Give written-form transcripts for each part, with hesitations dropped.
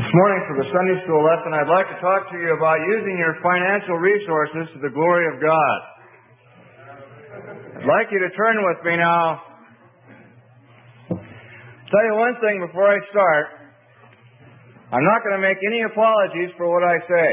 This morning for the Sunday school lesson, I'd like to talk to you about using your financial resources to the glory of God. I'd like you to turn with me now. Tell you one thing before I start. I'm not going to make any apologies for what I say.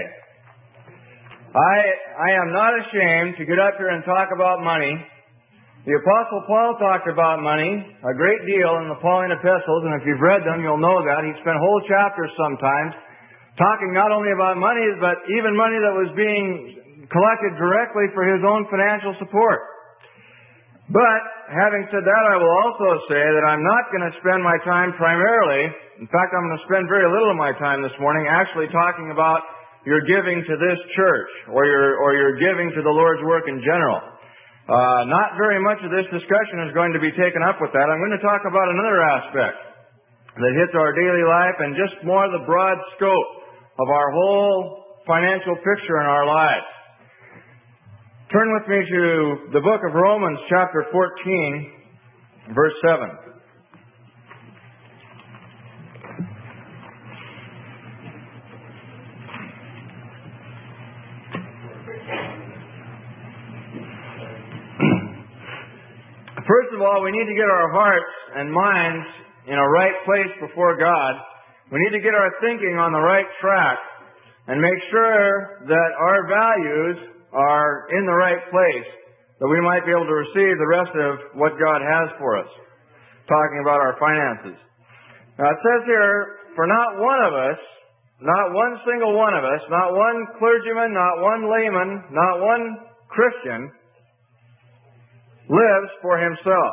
I am not ashamed to get up here and talk about money. The Apostle Paul talked about money a great deal in the Pauline epistles, and if you've read them, you'll know that. He spent whole chapters sometimes talking not only about money, but even money that was being collected directly for his own financial support. But, having said that, I will also say that I'm not going to spend my time primarily, in fact, I'm going to spend very little of my time this morning actually talking about your giving to this church, or your giving to the Lord's work in general. Not very much of this discussion is going to be taken up with that. I'm going to talk about another aspect that hits our daily life and just more the broad scope of our whole financial picture in our lives. Turn with me to the book of Romans, chapter 14, verse 7. First of all, we need to get our hearts and minds in a right place before God. We need to get our thinking on the right track and make sure that our values are in the right place, that we might be able to receive the rest of what God has for us. Talking about our finances. Now it says here, for not one of us, not one single one of us, not one clergyman, not one layman, not one Christian lives for himself.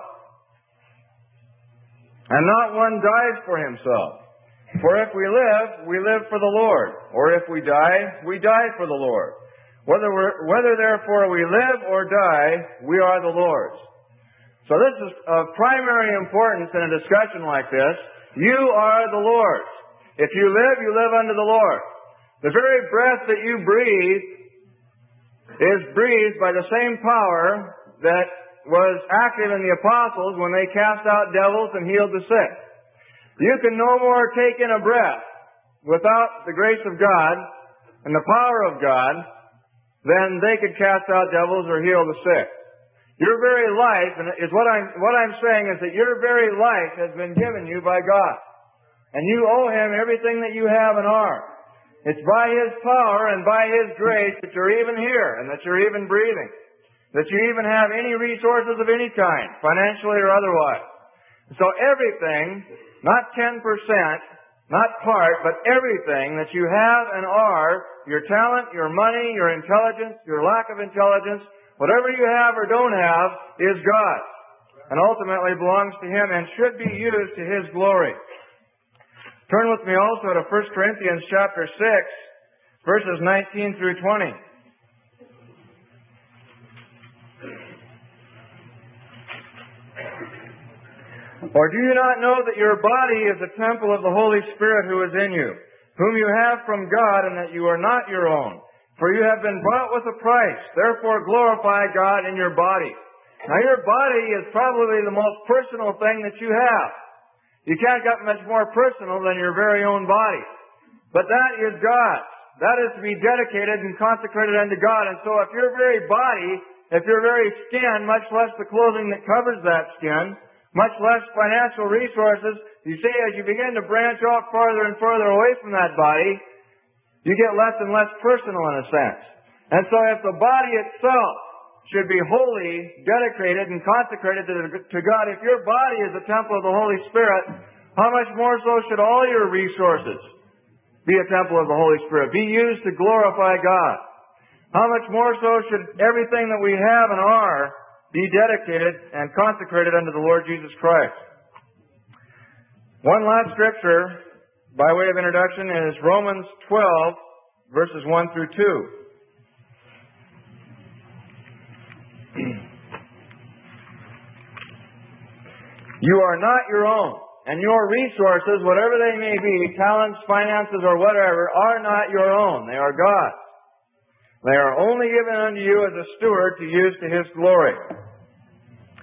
And not one dies for himself. For if we live for the Lord. Or if we die for the Lord. Whether therefore we live or die, we are the Lord's. So this is of primary importance in a discussion like this. You are the Lord's. If you live unto the Lord. The very breath that you breathe is breathed by the same power that was active in the apostles when they cast out devils and healed the sick. You can no more take in a breath without the grace of God and the power of God than they could cast out devils or heal the sick. Your very life, and is what I'm saying is that your very life has been given you by God. And you owe Him everything that you have and are. It's by His power and by His grace that you're even here and that you're even breathing. That you even have any resources of any kind, financially or otherwise. So everything, not 10%, not part, but everything that you have and are, your talent, your money, your intelligence, your lack of intelligence, whatever you have or don't have, is God's. And ultimately belongs to Him and should be used to His glory. Turn with me also to 1 Corinthians chapter 6, verses 19 through 20. Or do you not know that your body is a temple of the Holy Spirit who is in you, whom you have from God, and that you are not your own? For you have been bought with a price. Therefore glorify God in your body. Now your body is probably the most personal thing that you have. You can't get much more personal than your very own body. But that is God's. That is to be dedicated and consecrated unto God. And so if your very body, if your very skin, much less the clothing that covers that skin, much less financial resources, you see, as you begin to branch out farther and farther away from that body, you get less and less personal in a sense. And so if the body itself should be wholly dedicated and consecrated to God, if your body is a temple of the Holy Spirit, how much more so should all your resources be a temple of the Holy Spirit, be used to glorify God? How much more so should everything that we have and are be dedicated and consecrated unto the Lord Jesus Christ? One last scripture, by way of introduction, is Romans 12, verses 1 through 2. You are not your own, and your resources, whatever they may be, talents, finances, or whatever, are not your own. They are God's. They are only given unto you as a steward to use to His glory.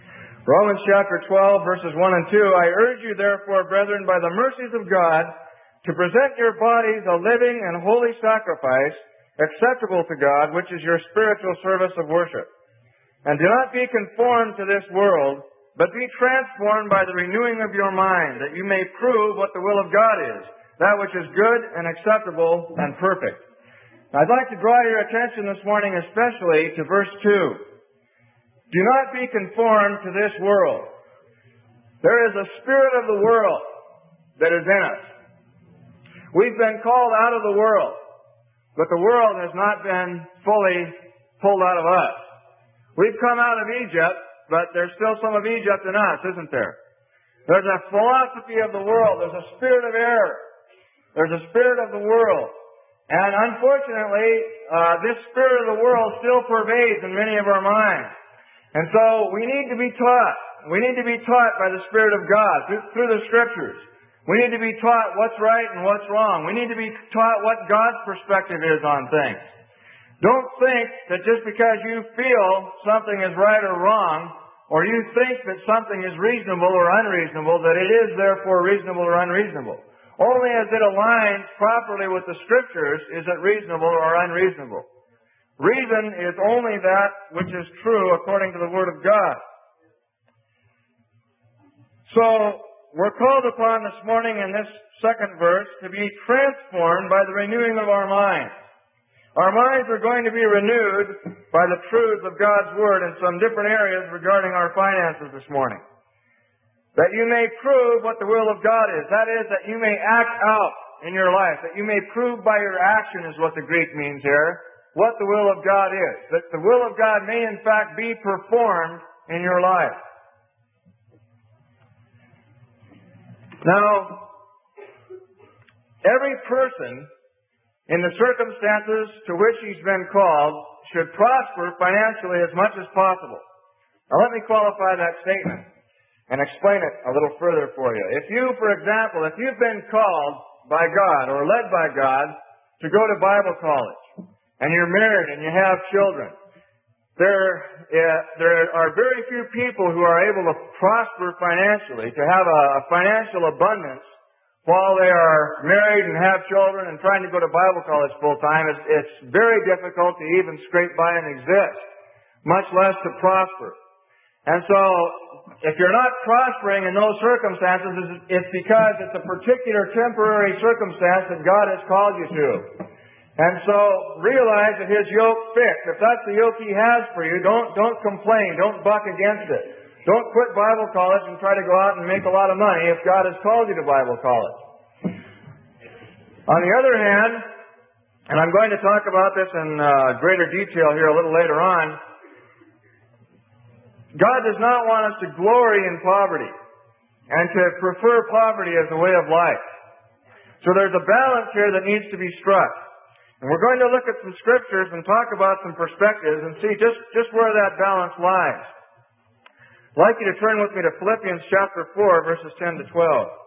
Romans chapter 12, verses 1 and 2, I urge you therefore, brethren, by the mercies of God, to present your bodies a living and holy sacrifice, acceptable to God, which is your spiritual service of worship. And do not be conformed to this world, but be transformed by the renewing of your mind, that you may prove what the will of God is, that which is good and acceptable and perfect. Now, I'd like to draw your attention this morning especially to verse 2. Do not be conformed to this world. There is a spirit of the world that is in us. We've been called out of the world, but the world has not been fully pulled out of us. We've come out of Egypt, but there's still some of Egypt in us, isn't there? There's a philosophy of the world. There's a spirit of error. There's a spirit of the world. And unfortunately, this spirit of the world still pervades in many of our minds. And so we need to be taught. We need to be taught by the Spirit of God through the Scriptures. We need to be taught what's right and what's wrong. We need to be taught what God's perspective is on things. Don't think that just because you feel something is right or wrong, or you think that something is reasonable or unreasonable, that it is therefore reasonable or unreasonable. Only as it aligns properly with the Scriptures is it reasonable or unreasonable. Reason is only that which is true according to the Word of God. So, we're called upon this morning in this second verse to be transformed by the renewing of our minds. Our minds are going to be renewed by the truths of God's Word in some different areas regarding our finances this morning. That you may prove what the will of God is. That is, that you may act out in your life. That you may prove by your action is what the Greek means here, what the will of God is. That the will of God may in fact be performed in your life. Now, every person in the circumstances to which he's been called should prosper financially as much as possible. Now let me qualify that statement and explain it a little further for you. If you, for example, if you've been called by God or led by God to go to Bible college, and you're married and you have children, there are very few people who are able to prosper financially, to have a financial abundance while they are married and have children and trying to go to Bible college full time. It's very difficult to even scrape by and exist, much less to prosper. And so, if you're not prospering in those circumstances, it's because it's a particular temporary circumstance that God has called you to. And so, realize that His yoke fits. If that's the yoke He has for you, don't complain. Don't buck against it. Don't quit Bible college and try to go out and make a lot of money if God has called you to Bible college. On the other hand, and I'm going to talk about this in greater detail here a little later on, God does not want us to glory in poverty and to prefer poverty as a way of life. So there's a balance here that needs to be struck. And we're going to look at some scriptures and talk about some perspectives and see just where that balance lies. I'd like you to turn with me to Philippians chapter 4, verses 10 to 12.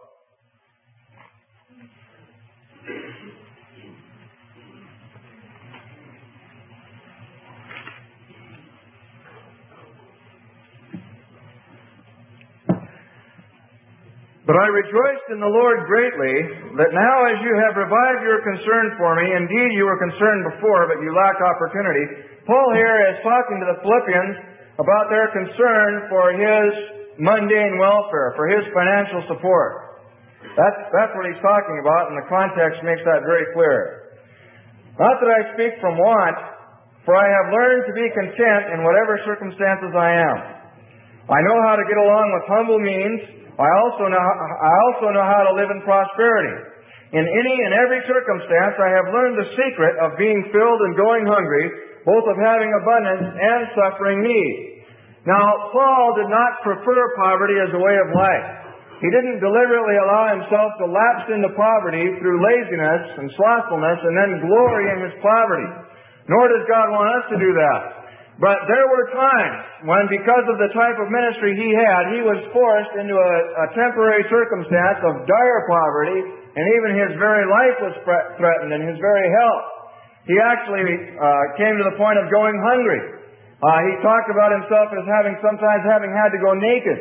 But I rejoiced in the Lord greatly, that now as you have revived your concern for me, indeed you were concerned before, but you lacked opportunity. Paul here is talking to the Philippians about their concern for his mundane welfare, for his financial support. That's what he's talking about, and the context makes that very clear. Not that I speak from want, for I have learned to be content in whatever circumstances I am. I know how to get along with humble means. I also know how to live in prosperity. In any and every circumstance, I have learned the secret of being filled and going hungry, both of having abundance and suffering need. Now, Paul did not prefer poverty as a way of life. He didn't deliberately allow himself to lapse into poverty through laziness and slothfulness and then glory in his poverty. Nor does God want us to do that. But there were times when, because of the type of ministry he had, he was forced into a temporary circumstance of dire poverty, and even his very life was threatened and his very health. He actually came to the point of going hungry. He talked about himself as sometimes having had to go naked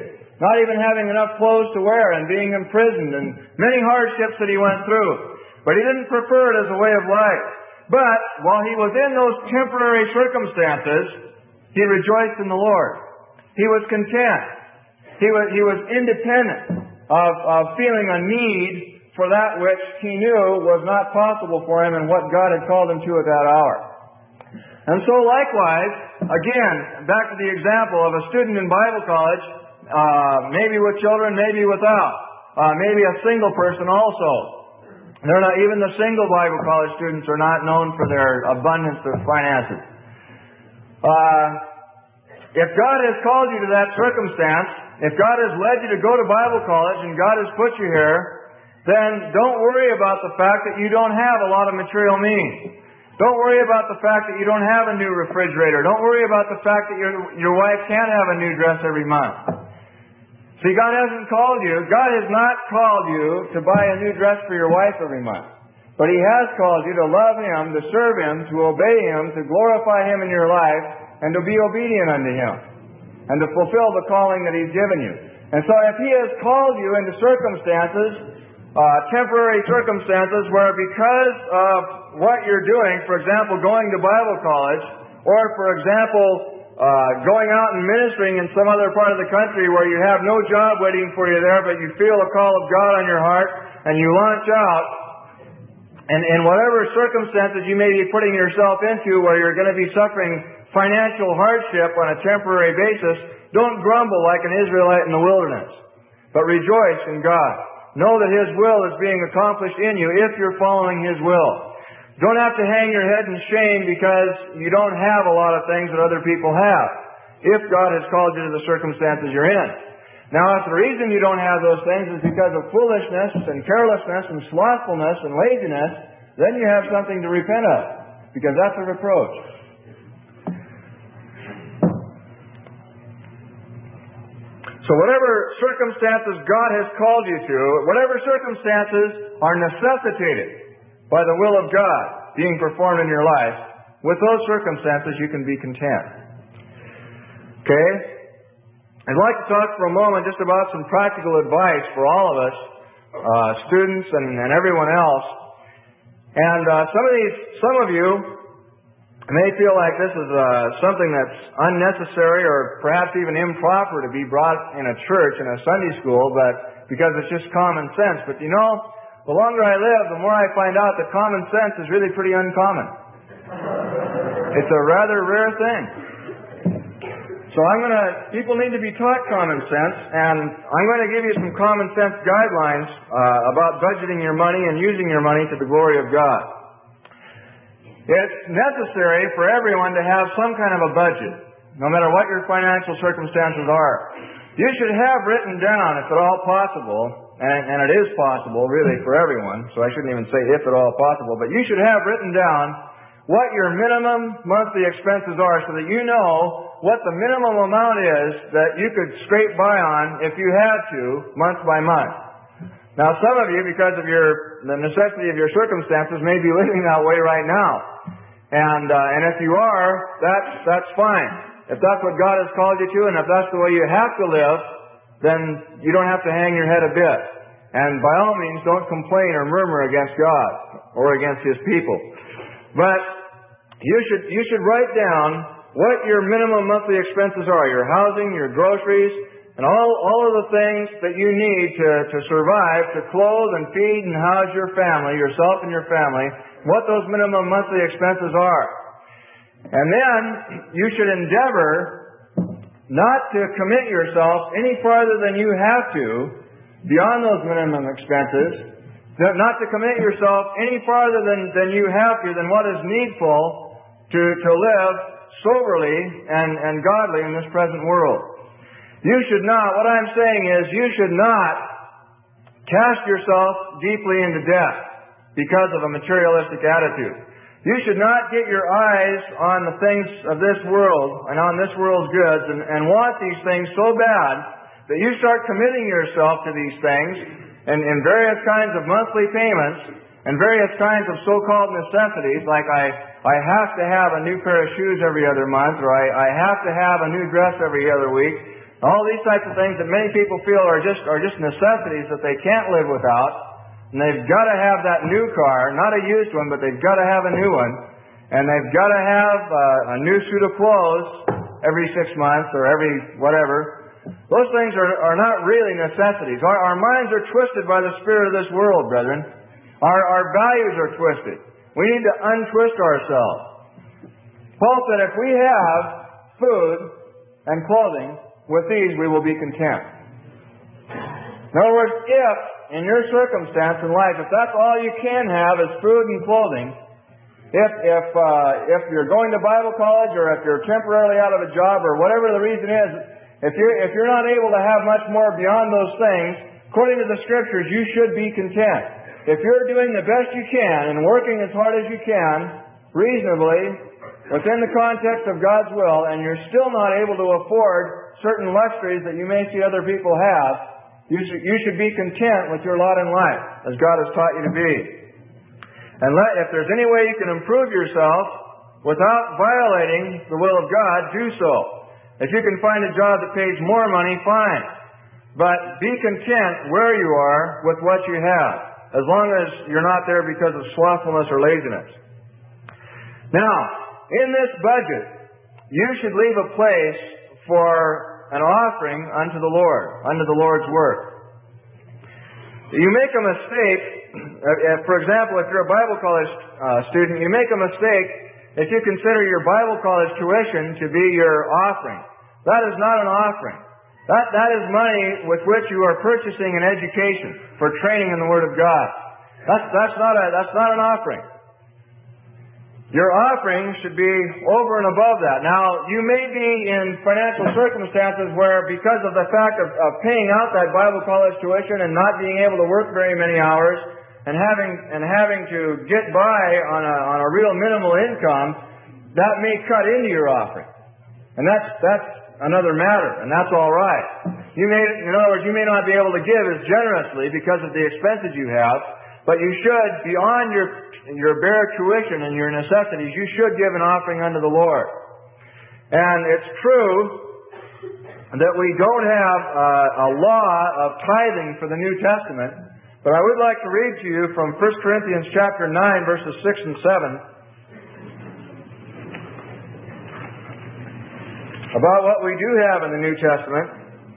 not even having enough clothes to wear and being imprisoned and many hardships that he went through. But he didn't prefer it as a way of life. But while he was in those temporary circumstances, he rejoiced in the Lord. He was content. He was independent of feeling a need for that which he knew was not possible for him and what God had called him to at that hour. And so likewise, again, back to the example of a student in Bible college, maybe with children, maybe without, maybe a single person also. They're not, even the single Bible college students are not known for their abundance of finances. If God has called you to that circumstance, if God has led you to go to Bible college and God has put you here, then don't worry about the fact that you don't have a lot of material means. Don't worry about the fact that you don't have a new refrigerator. Don't worry about the fact that your wife can't have a new dress every month. See, God hasn't called you. God has not called you to buy a new dress for your wife every month. But He has called you to love Him, to serve Him, to obey Him, to glorify Him in your life, and to be obedient unto Him, and to fulfill the calling that He's given you. And so if He has called you into circumstances, temporary circumstances, where because of what you're doing, for example, going to Bible college, or for example, going out and ministering in some other part of the country where you have no job waiting for you there, but you feel a call of God on your heart, and you launch out, and in whatever circumstances you may be putting yourself into where you're going to be suffering financial hardship on a temporary basis, don't grumble like an Israelite in the wilderness, but rejoice in God. Know that His will is being accomplished in you if you're following His will. Don't have to hang your head in shame because you don't have a lot of things that other people have, if God has called you to the circumstances you're in. Now, if the reason you don't have those things is because of foolishness and carelessness and slothfulness and laziness, then you have something to repent of, because that's a reproach. So whatever circumstances God has called you to, whatever circumstances are necessitated by the will of God being performed in your life, with those circumstances you can be content. Okay? I'd like to talk for a moment just about some practical advice for all of us, students and everyone else. And some of you may feel like this is something that's unnecessary or perhaps even improper to be brought in a church, in a Sunday school, but because it's just common sense. But you know, the longer I live, the more I find out that common sense is really pretty uncommon. It's a rather rare thing. So people need to be taught common sense, and I'm going to give you some common sense guidelines about budgeting your money and using your money to the glory of God. It's necessary for everyone to have some kind of a budget, no matter what your financial circumstances are. You should have written down, if at all possible, and it is possible, really, for everyone, so I shouldn't even say if at all possible, but you should have written down what your minimum monthly expenses are so that you know what the minimum amount is that you could scrape by on if you had to, month by month. Now, some of you, because of the necessity of your circumstances, may be living that way right now. And if you are, that's fine. If that's what God has called you to, and if that's the way you have to live, then you don't have to hang your head a bit. And by all means, don't complain or murmur against God or against His people. But you should write down what your minimum monthly expenses are, your housing, your groceries, and all of the things that you need to survive, to clothe and feed and house your family, yourself and your family, what those minimum monthly expenses are. And then you should endeavor not to commit yourself any farther than you have to, beyond those minimum expenses, not to commit yourself any farther than you have to, than what is needful to live soberly and godly in this present world. You should not, what I'm saying is, you should not cast yourself deeply into debt because of a materialistic attitude. You should not get your eyes on the things of this world and on this world's goods and want these things so bad that you start committing yourself to these things in various kinds of monthly payments and various kinds of so-called necessities, like I have to have a new pair of shoes every other month, or I have to have a new dress every other week. All these types of things that many people feel are just necessities that they can't live without. And they've got to have that new car, not a used one, but they've got to have a new one. And they've got to have a new suit of clothes every 6 months or every whatever. Those things are not really necessities. Our minds are twisted by the spirit of this world, brethren. Our values are twisted. We need to untwist ourselves. Paul said if we have food and clothing, with these we will be content. In other words, if in your circumstance in life, if that's all you can have is food and clothing, if you're going to Bible college or if you're temporarily out of a job or whatever the reason is, if you're not able to have much more beyond those things, according to the Scriptures, you should be content. If you're doing the best you can and working as hard as you can, reasonably, within the context of God's will, and you're still not able to afford certain luxuries that you may see other people have, you should be content with your lot in life, as God has taught you to be. And if there's any way you can improve yourself without violating the will of God, do so. If you can find a job that pays more money, fine. But be content where you are with what you have, as long as you're not there because of slothfulness or laziness. Now, in this budget, you should leave a place for an offering unto the Lord, unto the Lord's work. You make a mistake, for example, if you're a Bible college student, you make a mistake if you consider your Bible college tuition to be your offering. That is not an offering. That is money with which you are purchasing an education for training in the Word of God. That's not an offering. Your offering should be over and above that. Now, you may be in financial circumstances where, because of the fact of paying out that Bible college tuition and not being able to work very many hours and having to get by on a real minimal income, that may cut into your offering. And that's another matter, and that's all right. In other words, you may not be able to give as generously because of the expenses you have, but you should, beyond your bare tuition and your necessities, you should give an offering unto the Lord. And it's true that we don't have a law of tithing for the New Testament, but I would like to read to you from 1 Corinthians chapter 9, verses 6 and 7, about what we do have in the New Testament.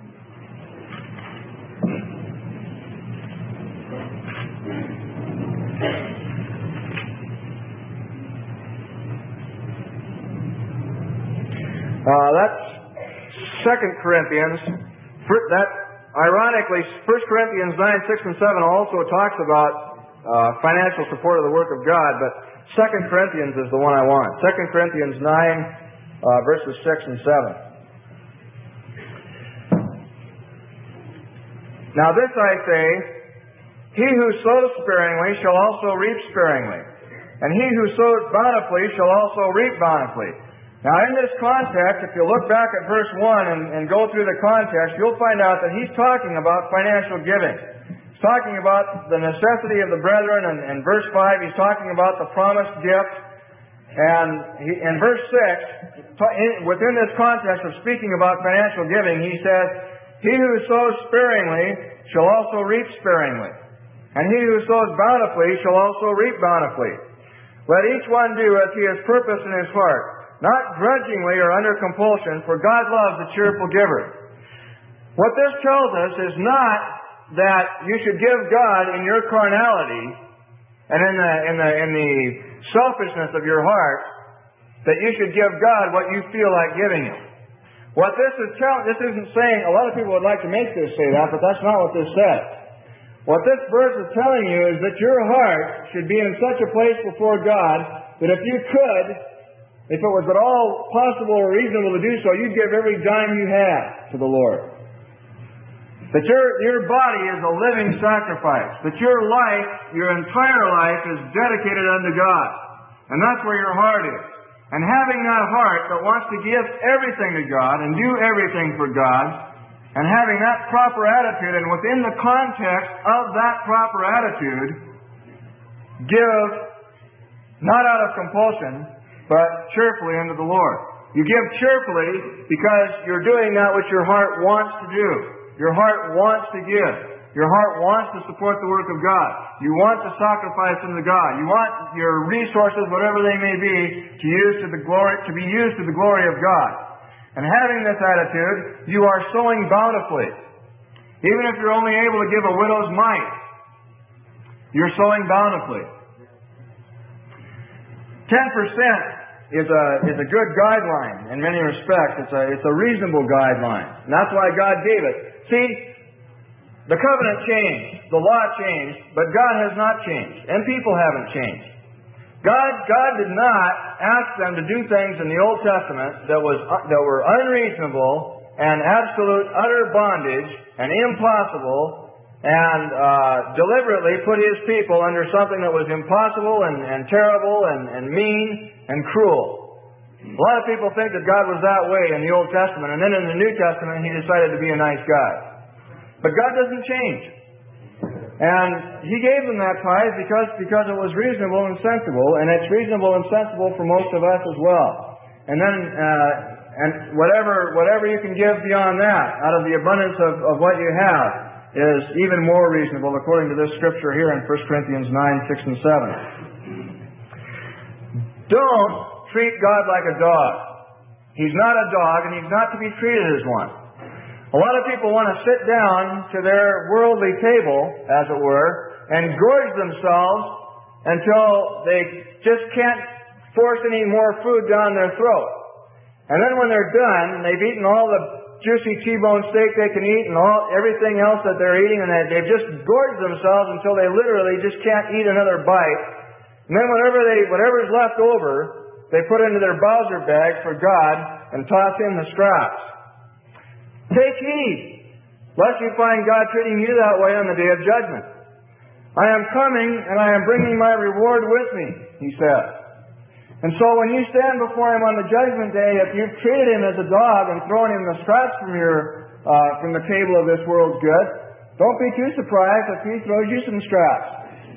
That's 2 Corinthians. Ironically, 1 Corinthians 9, 6, and 7 also talks about financial support of the work of God, but 2 Corinthians is the one I want. 2 Corinthians 9, verses 6 and 7. Now this I say, he who sows sparingly shall also reap sparingly, and he who sows bountifully shall also reap bountifully. Now in this context, if you look back at verse 1 and go through the context, you'll find out that he's talking about financial giving. He's talking about the necessity of the brethren, and in verse 5 he's talking about the promised gift. And in verse 6, within this context of speaking about financial giving, he says, he who sows sparingly shall also reap sparingly, and he who sows bountifully shall also reap bountifully. Let each one do as he has purposed in his heart, not grudgingly or under compulsion, for God loves a cheerful giver. What this tells us is not that you should give God in your carnality and in the selfishness of your heart, that you should give God what you feel like giving Him. What this isn't saying, a lot of people would like to make this say that, but that's not what this says. What this verse is telling you is that your heart should be in such a place before God that if you could, if it was at all possible or reasonable to do so, you'd give every dime you have to the Lord. That your body is a living sacrifice. That your life, your entire life, is dedicated unto God. And that's where your heart is. And having that heart that wants to give everything to God and do everything for God, and having that proper attitude, and within the context of that proper attitude, give not out of compulsion, but cheerfully unto the Lord. You give cheerfully because you're doing that which your heart wants to do. Your heart wants to give. Your heart wants to support the work of God. You want to sacrifice unto God. You want your resources, whatever they may be, to be used to the glory of God. And having this attitude, you are sowing bountifully. Even if you're only able to give a widow's mite, you're sowing bountifully. 10% is a good guideline in many respects. It's a reasonable guideline. And that's why God gave it. See, the covenant changed, the law changed, but God has not changed, and people haven't changed. God did not ask them to do things in the Old Testament that were unreasonable and absolute utter bondage and impossible, and deliberately put His people under something that was impossible and terrible and mean and cruel. A lot of people think that God was that way in the Old Testament, and then in the New Testament He decided to be a nice guy. But God doesn't change. And He gave them that tithe because it was reasonable and sensible, and it's reasonable and sensible for most of us as well. And then and whatever you can give beyond that, out of the abundance of what you have, is even more reasonable according to this scripture here in 1 Corinthians 9, 6, and 7. Don't treat God like a dog. He's not a dog, and He's not to be treated as one. A lot of people want to sit down to their worldly table, as it were, and gorge themselves until they just can't force any more food down their throat. And then when they're done, they've eaten all the juicy T-bone steak they can eat and everything else that they're eating, and they've just gorged themselves until they literally just can't eat another bite. And then whatever's left over, they put into their Bowser bag for God and toss in the scraps. Take heed, lest you find God treating you that way on the day of judgment. I am coming, and I am bringing my reward with me, He said. And so when you stand before Him on the judgment day, if you've treated Him as a dog and thrown Him the scraps from the table of this world's good, don't be too surprised if He throws you some scraps.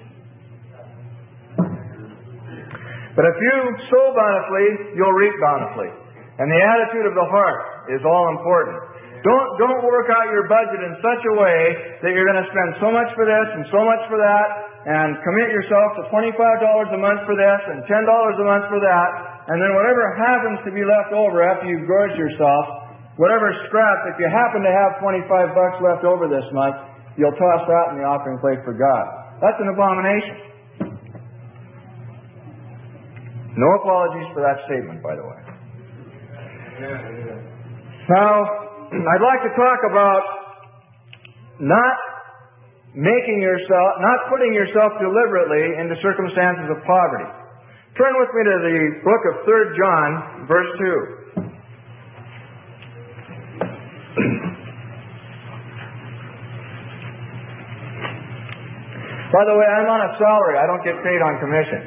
But if you sow bountifully, you'll reap bountifully. And the attitude of the heart is all important. Don't work out your budget in such a way that you're going to spend so much for this and so much for that, and commit yourself to $25 a month for this and $10 a month for that, and then whatever happens to be left over after you've gorged yourself, whatever scrap, if you happen to have $25 left over this month, you'll toss that in the offering plate for God. That's an abomination. No apologies for that statement, by the way. Now, I'd like to talk about not putting yourself deliberately into circumstances of poverty. Turn with me to the book of 3 John, verse 2. By the way, I'm on a salary. I don't get paid on commission.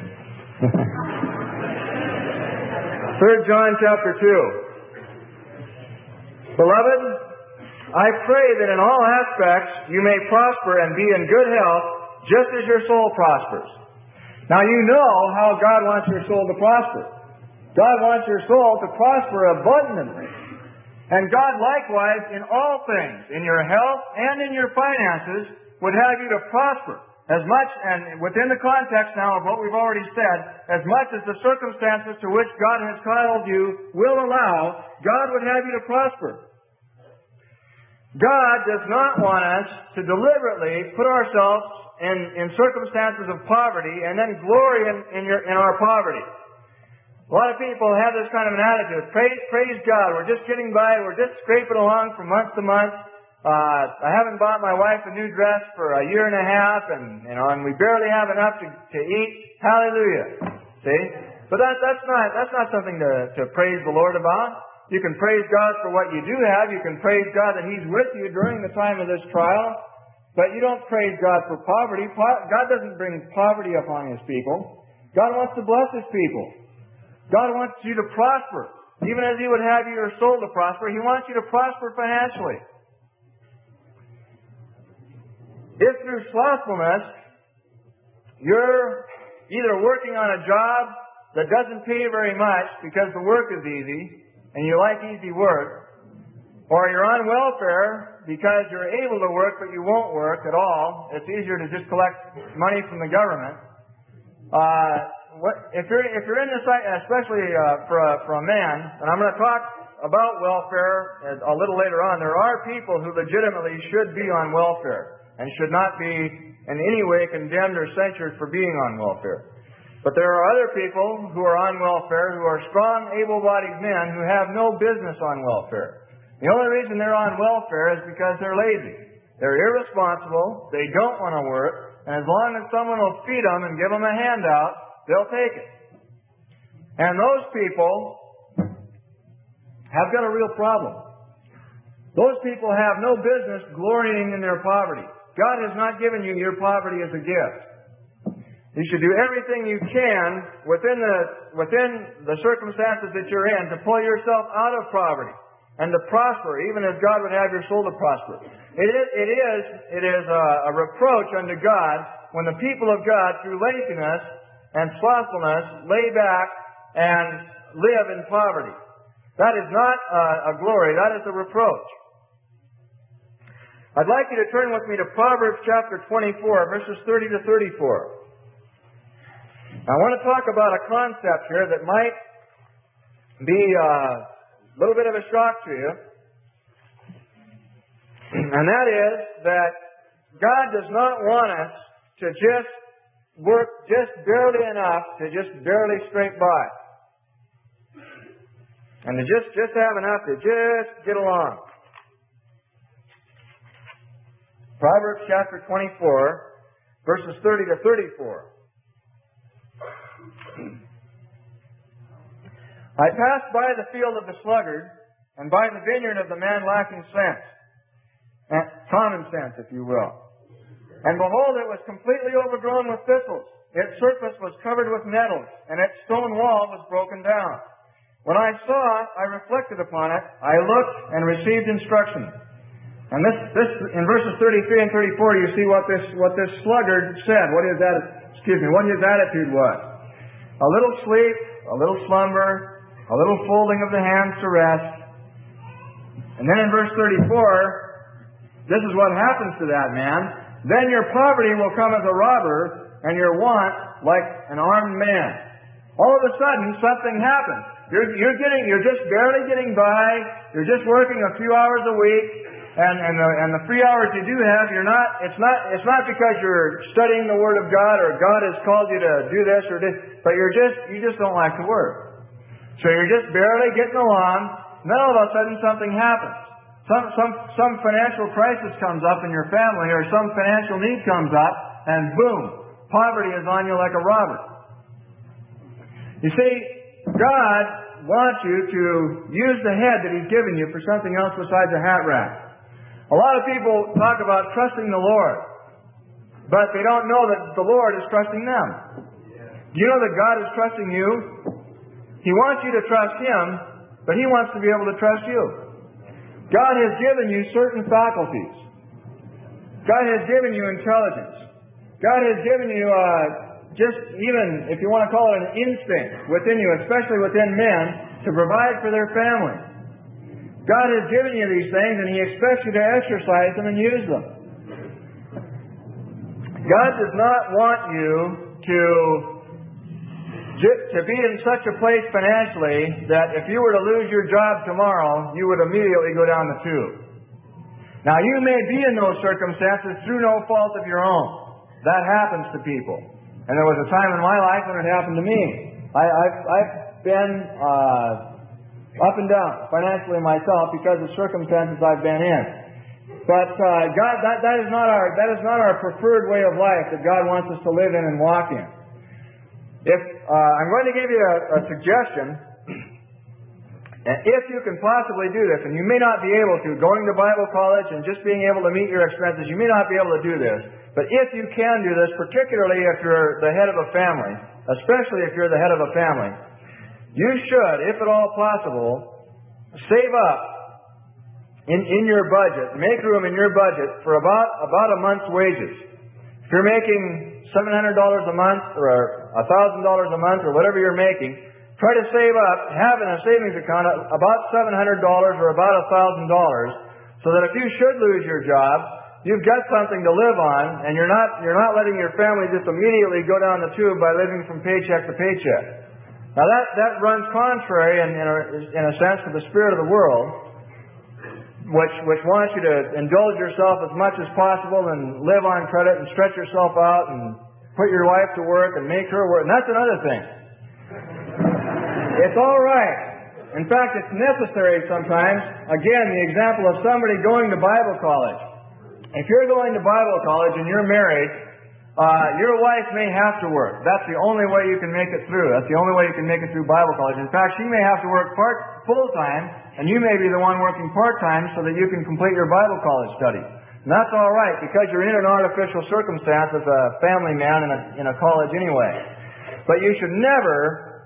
3 John chapter 2. Beloved, I pray that in all aspects you may prosper and be in good health, just as your soul prospers. Now you know how God wants your soul to prosper. God wants your soul to prosper abundantly. And God likewise, in all things, in your health and in your finances, would have you to prosper. As much, and within the context now of what we've already said, as much as the circumstances to which God has called you will allow, God would have you to prosper. God does not want us to deliberately put ourselves in circumstances of poverty and then glory in our poverty. A lot of people have this kind of an attitude. Praise God, we're just getting by, we're just scraping along from month to month. I haven't bought my wife a new dress for a year and a half, and we barely have enough to eat. Hallelujah. See? But that's not something to praise the Lord about. You can praise God for what you do have. You can praise God that He's with you during the time of this trial. But you don't praise God for poverty. God doesn't bring poverty upon His people. God wants to bless His people. God wants you to prosper. Even as He would have your soul to prosper, He wants you to prosper financially. If through slothfulness you're either working on a job that doesn't pay very much because the work is easy, and you like easy work, or you're on welfare because you're able to work but you won't work at all. It's easier to just collect money from the government. If you're in this, especially for a man, and I'm going to talk about welfare a little later on, there are people who legitimately should be on welfare and should not be in any way condemned or censured for being on welfare. But there are other people who are on welfare who are strong, able-bodied men who have no business on welfare. The only reason they're on welfare is because they're lazy. They're irresponsible. They don't want to work. And as long as someone will feed them and give them a handout, they'll take it. And those people have got a real problem. Those people have no business glorying in their poverty. God has not given you your poverty as a gift. You should do everything you can within the circumstances that you're in to pull yourself out of poverty and to prosper, even as God would have your soul to prosper. It is a reproach unto God when the people of God, through laziness and slothfulness, lay back and live in poverty. That is not a glory. That is a reproach. I'd like you to turn with me to Proverbs chapter 24, verses 30 to 34. I want to talk about a concept here that might be a little bit of a shock to you. And that is that God does not want us to just work just barely enough to just barely scrape by. And to just have enough to just get along. Proverbs chapter 24, verses 30 to 34. I passed by the field of the sluggard, and by the vineyard of the man lacking sense, common sense, if you will. And behold, it was completely overgrown with thistles. Its surface was covered with nettles, and its stone wall was broken down. When I saw, I reflected upon it. I looked and received instruction. And this in verses 33 and 34, you see what this sluggard said. What his attitude was. A little sleep, a little slumber, a little folding of the hands to rest. And then in verse 34, this is what happens to that man. Then your poverty will come as a robber, and your want like an armed man. All of a sudden, something happens. You're just barely getting by. You're just working a few hours a week, and the 3 hours you do have, it's not because you're studying the Word of God or God has called you to do this or this, but you just don't like to work. So you're just barely getting along. Then all of a sudden something happens. Some financial crisis comes up in your family, or some financial need comes up, and boom, poverty is on you like a robber. You see, God wants you to use the head that He's given you for something else besides a hat rack. A lot of people talk about trusting the Lord, but they don't know that the Lord is trusting them. Do you know that God is trusting you? He wants you to trust Him, but He wants to be able to trust you. God has given you certain faculties. God has given you intelligence. God has given you just even, if you want to call it an instinct within you, especially within men, to provide for their family. God has given you these things, and He expects you to exercise them and use them. God does not want you to be in such a place financially that if you were to lose your job tomorrow, you would immediately go down the tube. Now, you may be in those circumstances through no fault of your own. That happens to people. And there was a time in my life when it happened to me. I've been up and down financially myself because of circumstances I've been in. But God, that is not our preferred way of life that God wants us to live in and walk in. I'm going to give you a suggestion, and if you can possibly do this, and you may not be able to, going to Bible college and just being able to meet your expenses, you may not be able to do this, but if you can do this, particularly if you're the head of a family, especially if you're the head of a family, you should, if at all possible, save up in your budget, make room in your budget for about a month's wages. If you're making $700 a month or $1,000 a month or whatever you're making, try to save up, have in a savings account about $700 or about $1,000, so that if you should lose your job, you've got something to live on, and you're not letting your family just immediately go down the tube by living from paycheck to paycheck. Now that runs contrary in a sense to the spirit of the world, which wants you to indulge yourself as much as possible and live on credit and stretch yourself out and put your wife to work and make her work. And that's another thing. It's all right. In fact, it's necessary sometimes. Again, the example of somebody going to Bible college. If you're going to Bible college and you're married, your wife may have to work. That's the only way you can make it through. That's the only way you can make it through Bible college. In fact, she may have to work full-time, and you may be the one working part-time so that you can complete your Bible college studies. And that's all right, because you're in an artificial circumstance as a family man in a college anyway. But you should never,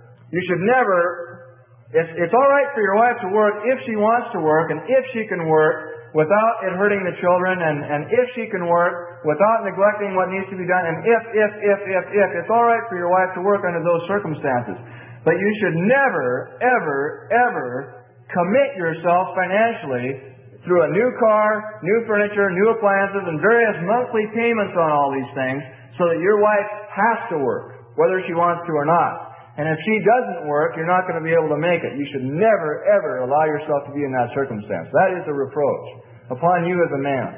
it's all right for your wife to work if she wants to work, and if she can work without it hurting the children, and if she can work without neglecting what needs to be done, and if, it's all right for your wife to work under those circumstances. But you should never, ever commit yourself financially through a new car, new furniture, new appliances, and various monthly payments on all these things, so that your wife has to work, whether she wants to or not. And if she doesn't work, you're not going to be able to make it. You should never, ever allow yourself to be in that circumstance. That is a reproach upon you as a man,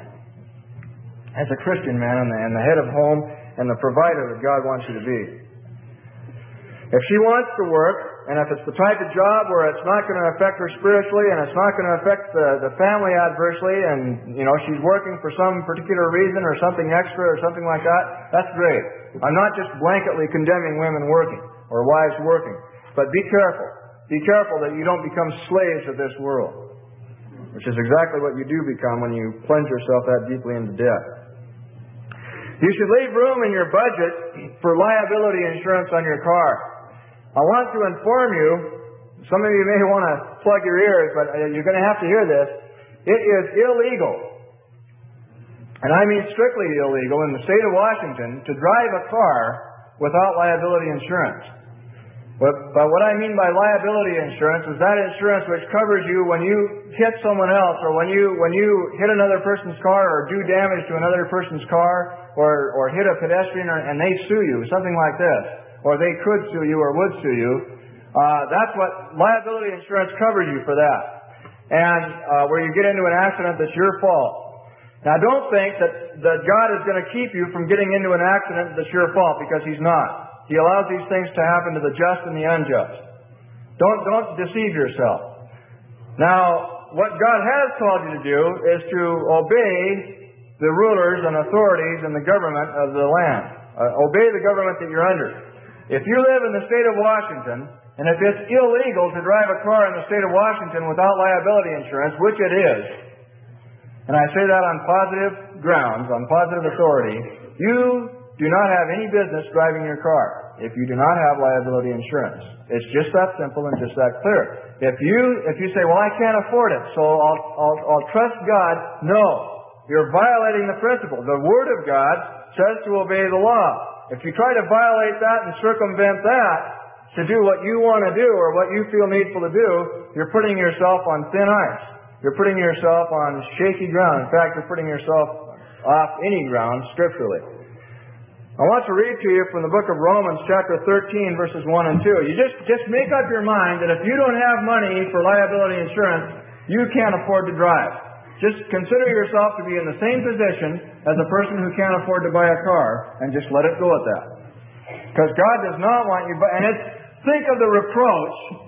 as a Christian man, and the head of home, and the provider that God wants you to be. If she wants to work, and if it's the type of job where it's not going to affect her spiritually, and it's not going to affect the family adversely, and she's working for some particular reason or something extra or something like that, that's great. I'm not just blanketly condemning women working or wives working, but be careful. Be careful that you don't become slaves of this world, which is exactly what you do become when you plunge yourself that deeply into debt. You should leave room in your budget for liability insurance on your car. I want to inform you, some of you may want to plug your ears, but you're going to have to hear this. It is illegal, and I mean strictly illegal, in the state of Washington to drive a car without liability insurance. But what I mean by liability insurance is that insurance which covers you when you hit someone else, or when you hit another person's car, or do damage to another person's car, or hit a pedestrian, and they sue you, something like this, or they could sue you or would sue you. That's what liability insurance covers you for that. And where you get into an accident that's your fault. Now, don't think that God is going to keep you from getting into an accident that's your fault, because He's not. He allows these things to happen to the just and the unjust. Don't deceive yourself. Now, what God has called you to do is to obey the rulers and authorities and the government of the land. Obey the government that you're under. If you live in the state of Washington, and if it's illegal to drive a car in the state of Washington without liability insurance, which it is, and I say that on positive grounds, on positive authority, you do not have any business driving your car if you do not have liability insurance. It's just that simple and just that clear. If you say, well, I can't afford it, so I'll trust God, no. You're violating the principle. The Word of God says to obey the law. If you try to violate that and circumvent that to do what you want to do or what you feel needful to do, you're putting yourself on thin ice. You're putting yourself on shaky ground. In fact, you're putting yourself off any ground scripturally. I want to read to you from the book of Romans, chapter 13, verses 1 and 2. You just make up your mind that if you don't have money for liability insurance, you can't afford to drive. Just consider yourself to be in the same position as a person who can't afford to buy a car, and just let it go at that. Because God does not want you, think of the reproach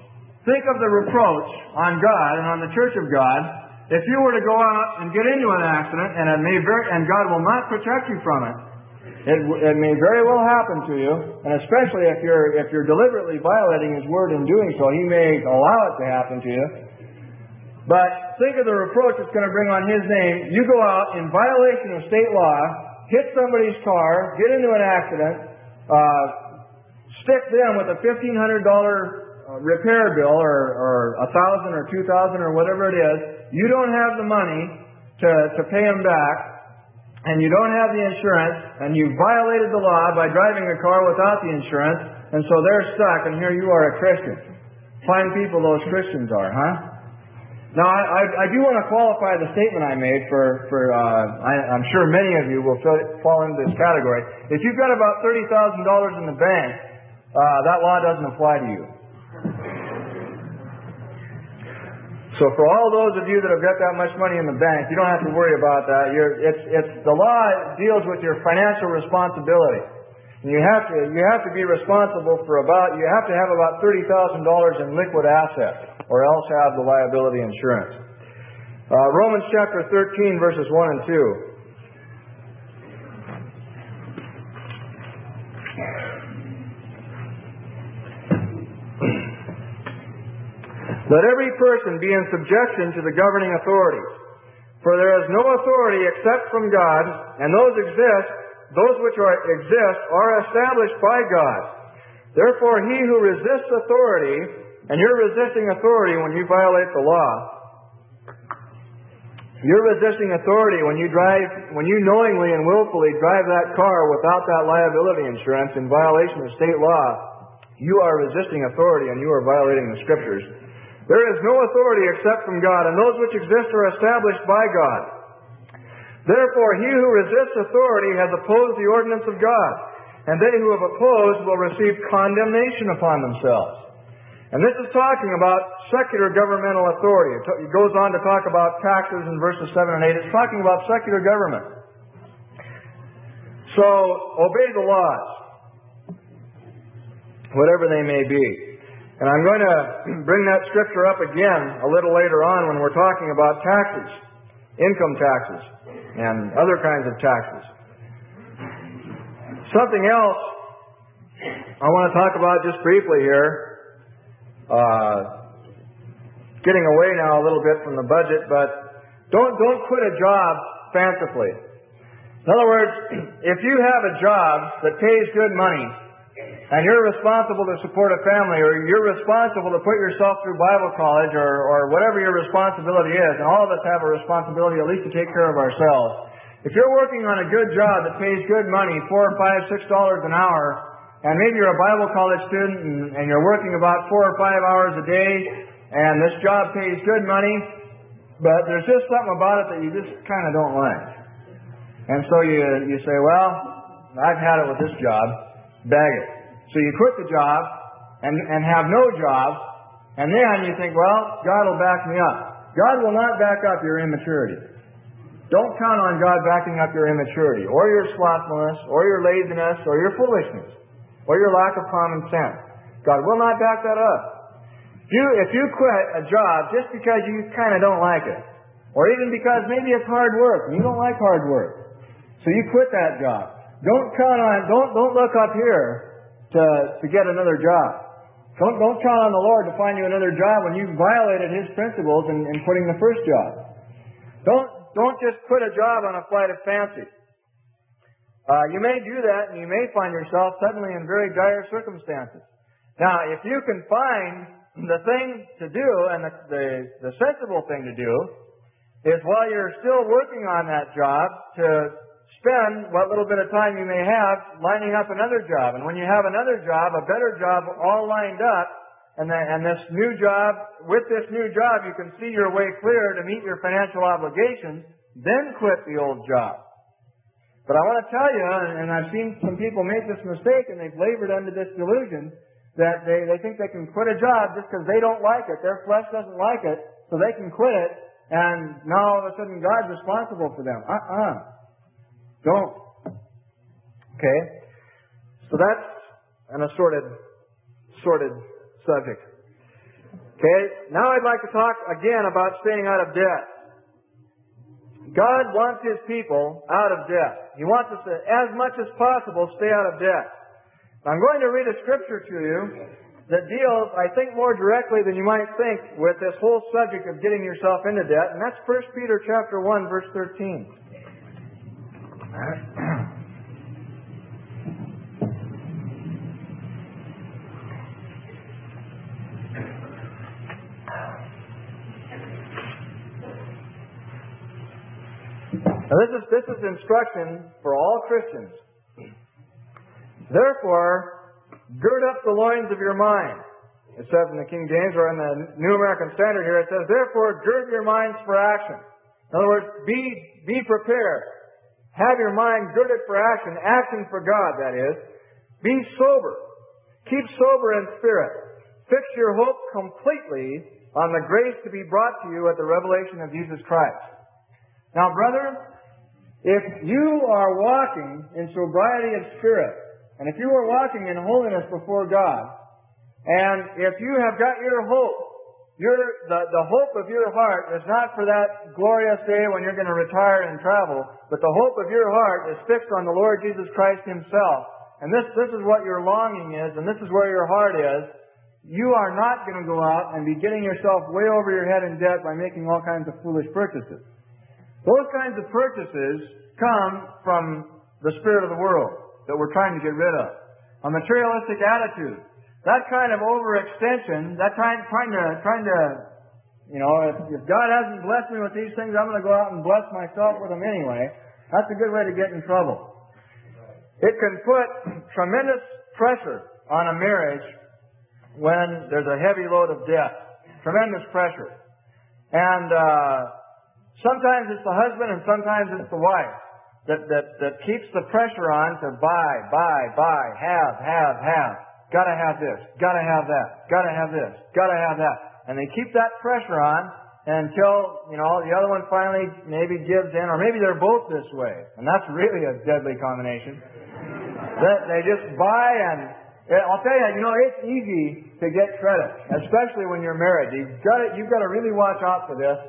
on God and on the church of God if you were to go out and get into an accident, and God will not protect you from it. It may very well happen to you, and especially if you're deliberately violating His Word in doing so, He may allow it to happen to you. But think of the reproach it's going to bring on His name. You go out in violation of state law, hit somebody's car, get into an accident, stick them with a $1,500 repair bill, or $1,000 or $2,000 or whatever it is. You don't have the money to pay them back, and you don't have the insurance, and you violated the law by driving a car without the insurance, and so they're stuck, and here you are, a Christian. fine people those Christians are, huh? Now, I do want to qualify the statement I made I'm sure many of you will fall into this category. If you've got about $30,000 in the bank, that law doesn't apply to you. So for all those of you that have got that much money in the bank, you don't have to worry about that. The law deals with your financial responsibility. And you have to be responsible you have to have about $30,000 in liquid assets, or else have the liability insurance. Romans chapter 13, verses 1 and 2. Let every person be in subjection to the governing authorities. For there is no authority except from God, and those which exist are established by God. Therefore he who resists authority, and you're resisting authority when you violate the law. You're resisting authority when you knowingly and willfully drive that car without that liability insurance in violation of state law. You are resisting authority and you are violating the Scriptures. There is no authority except from God, and those which exist are established by God. Therefore, he who resists authority has opposed the ordinance of God, and they who have opposed will receive condemnation upon themselves. And this is talking about secular governmental authority. It goes on to talk about taxes in verses 7 and 8. It's talking about secular government. So, obey the laws, whatever they may be. And I'm going to bring that scripture up again a little later on when we're talking about taxes, income taxes, and other kinds of taxes. Something else I want to talk about just briefly here, getting away now a little bit from the budget, but don't quit a job fancifully. In other words, if you have a job that pays good money, and you're responsible to support a family, or you're responsible to put yourself through Bible college, or whatever your responsibility is, and all of us have a responsibility at least to take care of ourselves. If you're working on a good job that pays good money, $4 or $5, $6 an hour, and maybe you're a Bible college student and you're working about 4 or 5 hours a day, and this job pays good money, but there's just something about it that you just kind of don't like. And so you say, well, I've had it with this job, bag it. So you quit the job and have no job, and then you think, well, God will back me up. God will not back up your immaturity. Don't count on God backing up your immaturity, or your slothfulness, or your laziness, or your foolishness, or your lack of common sense. God will not back that up. If you quit a job just because you kind of don't like it, or even because maybe it's hard work and you don't like hard work, so you quit that job. Don't look up here to get another job. Don't count on the Lord to find you another job when you've violated His principles in quitting the first job. Don't just quit a job on a flight of fancy. You may do that, and you may find yourself suddenly in very dire circumstances. Now, if you can find the thing to do, and the sensible thing to do, is while you're still working on that job, to spend what little bit of time you may have lining up another job. And when you have another job, a better job all lined up, and this new job, with this new job, you can see your way clear to meet your financial obligations, then quit the old job. But I want to tell you, and I've seen some people make this mistake, and they've labored under this delusion, that they think they can quit a job just because they don't like it. Their flesh doesn't like it, so they can quit it, and now all of a sudden God's responsible for them. Don't. Okay? So that's an assorted subject. Okay? Now I'd like to talk again about staying out of debt. God wants His people out of debt. He wants us to, as much as possible, stay out of debt. I'm going to read a scripture to you that deals, I think, more directly than you might think with this whole subject of getting yourself into debt, and that's 1 Peter chapter 1, verse 13. Now this is instruction for all Christians. Therefore, gird up the loins of your mind. It says in the King James, or in the New American Standard here, it says, therefore, gird your minds for action. In other words, be prepared. Have your mind girded for action, action for God, that is. Be sober. Keep sober in spirit. Fix your hope completely on the grace to be brought to you at the revelation of Jesus Christ. Now, brethren, if you are walking in sobriety of spirit, and if you are walking in holiness before God, and if you have got your hope, the hope of your heart is not for that glorious day when you're going to retire and travel, but the hope of your heart is fixed on the Lord Jesus Christ Himself. And this is what your longing is, and this is where your heart is. You are not going to go out and be getting yourself way over your head in debt by making all kinds of foolish purchases. Those kinds of purchases come from the spirit of the world that we're trying to get rid of. A materialistic attitude. That kind of overextension, that trying to, if God hasn't blessed me with these things, I'm going to go out and bless myself with them anyway. That's a good way to get in trouble. It can put tremendous pressure on a marriage when there's a heavy load of debt. Tremendous pressure. And sometimes it's the husband and sometimes it's the wife that keeps the pressure on to buy, have. Gotta have this, gotta have that, gotta have this, gotta have that. And they keep that pressure on until, the other one finally maybe gives in, or maybe they're both this way. And that's really a deadly combination. They just buy, and I'll tell you, it's easy to get credit, especially when you're married. You've got to really watch out for this.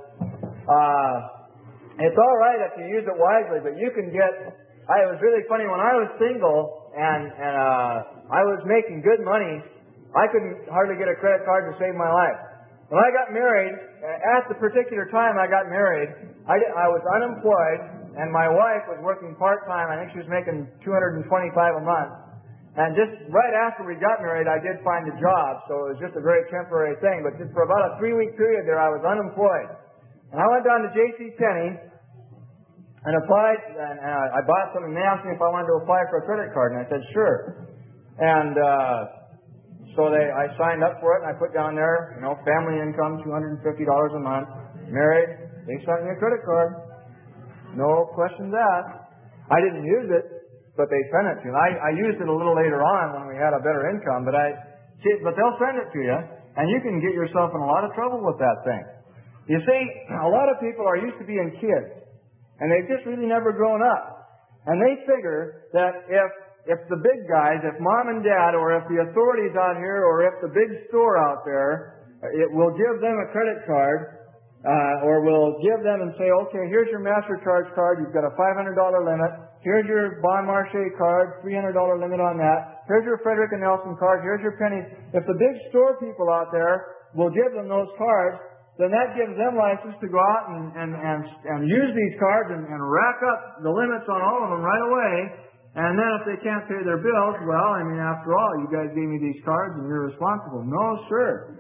It's all right if you use it wisely, but you can get. It was really funny when I was single and I was making good money. I couldn't hardly get a credit card to save my life. When I got married, at the particular time I got married, I was unemployed, and my wife was working part-time. I think she was making $225 a month. And just right after we got married, I did find a job, so it was just a very temporary thing. But just for about a 3-week period there, I was unemployed. And I went down to J.C. Penney and applied, and I bought something, and they asked me if I wanted to apply for a credit card, and I said, sure. And so I signed up for it, and I put down there, family income, $250 a month, married. They sent me a credit card. No questions asked. I didn't use it, but they sent it to me. I used it a little later on when we had a better income, but they'll send it to you, and you can get yourself in a lot of trouble with that thing. You see, a lot of people are used to being kids, and they've just really never grown up. And they figure that if the big guys, if mom and dad, or if the authorities out here, or if the big store out there, it will give them a credit card, or will give them and say, okay, here's your MasterCharge card, you've got a $500 limit, here's your Bon Marché card, $300 limit on that, here's your Frederick and Nelson card, here's your pennies. If the big store people out there will give them those cards, then that gives them license to go out and use these cards and rack up the limits on all of them right away. And then if they can't pay their bills, well, after all, you guys gave me these cards and you're responsible. No, sir.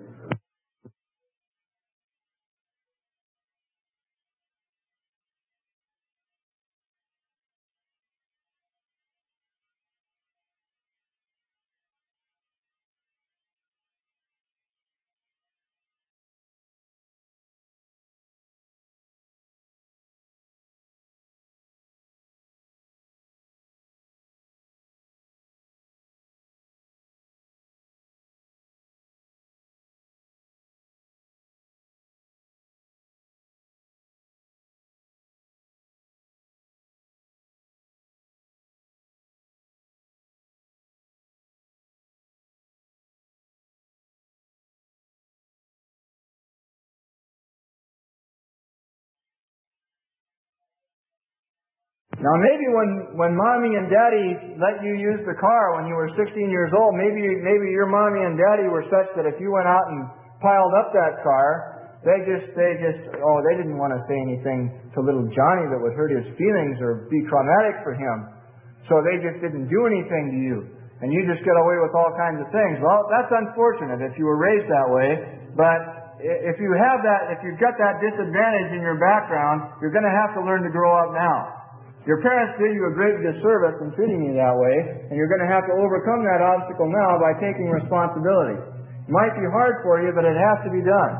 Now maybe when mommy and daddy let you use the car when you were 16 years old, maybe your mommy and daddy were such that if you went out and piled up that car, they didn't want to say anything to little Johnny that would hurt his feelings or be traumatic for him. So they just didn't do anything to you. And you just get away with all kinds of things. Well, that's unfortunate if you were raised that way, but if you've got that disadvantage in your background, you're going to have to learn to grow up now. Your parents did you a great disservice in treating you that way, and you're going to have to overcome that obstacle now by taking responsibility. It might be hard for you, but it has to be done.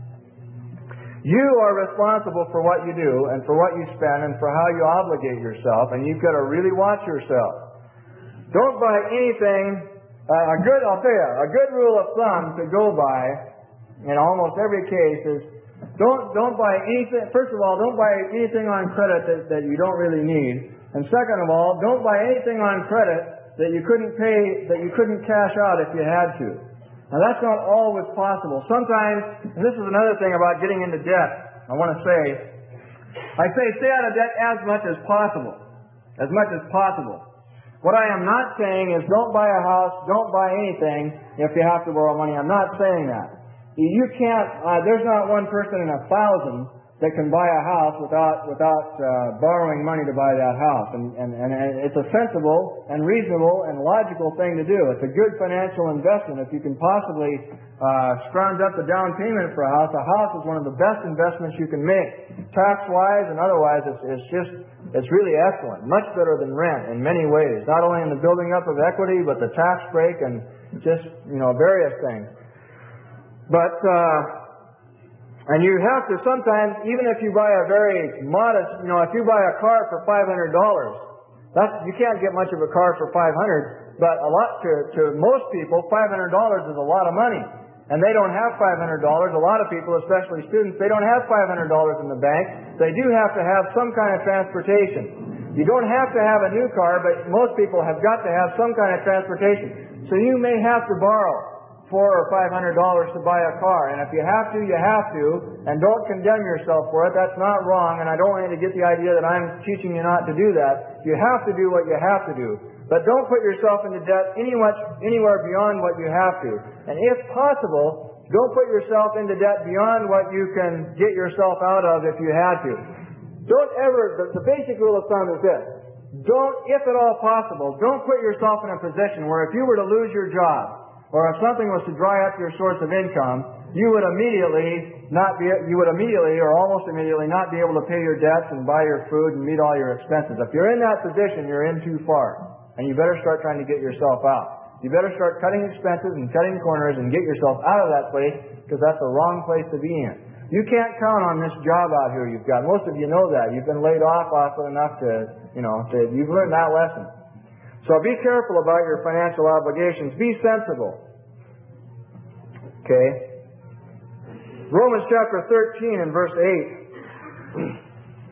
You are responsible for what you do and for what you spend and for how you obligate yourself, and you've got to really watch yourself. Don't buy anything. A good rule of thumb to go by in almost every case is don't buy anything. First of all, don't buy anything on credit that you don't really need, and second of all, don't buy anything on credit that you couldn't cash out if you had to. Now that's not always possible. Sometimes, and this is another thing about getting into debt, I want to say stay out of debt as much as possible. As much as possible. What I am not saying is don't buy a house, don't buy anything if you have to borrow money. I'm not saying that. You can't, there's not one person in 1,000 that can buy a house without borrowing money to buy that house. And it's a sensible and reasonable and logical thing to do. It's a good financial investment. If you can possibly scrounge up the down payment for a house is one of the best investments you can make. Tax-wise and otherwise, it's really excellent. Much better than rent in many ways. Not only in the building up of equity, but the tax break and just, various things. But, and you have to sometimes, even if you buy a very modest, if you buy a car for $500, you can't get much of a car for $500, but to most people, $500 is a lot of money. And they don't have $500. A lot of people, especially students, they don't have $500 in the bank. They do have to have some kind of transportation. You don't have to have a new car, but most people have got to have some kind of transportation. So you may have to borrow $400 or $500 to buy a car. And if you have to, you have to. And don't condemn yourself for it. That's not wrong. And I don't want you to get the idea that I'm teaching you not to do that. You have to do what you have to do. But don't put yourself into debt anywhere beyond what you have to. And if possible, don't put yourself into debt beyond what you can get yourself out of if you had to. The basic rule of thumb is this. If at all possible, don't put yourself in a position where if you were to lose your job, or if something was to dry up your source of income, you would immediately or almost immediately not be able to pay your debts and buy your food and meet all your expenses. If you're in that position, you're in too far. And you better start trying to get yourself out. You better start cutting expenses and cutting corners and get yourself out of that place, because that's the wrong place to be in. You can't count on this job out here you've got. Most of you know that. You've been laid off often enough you've learned that lesson. So be careful about your financial obligations. Be sensible. Okay. Romans chapter 13 and verse 8.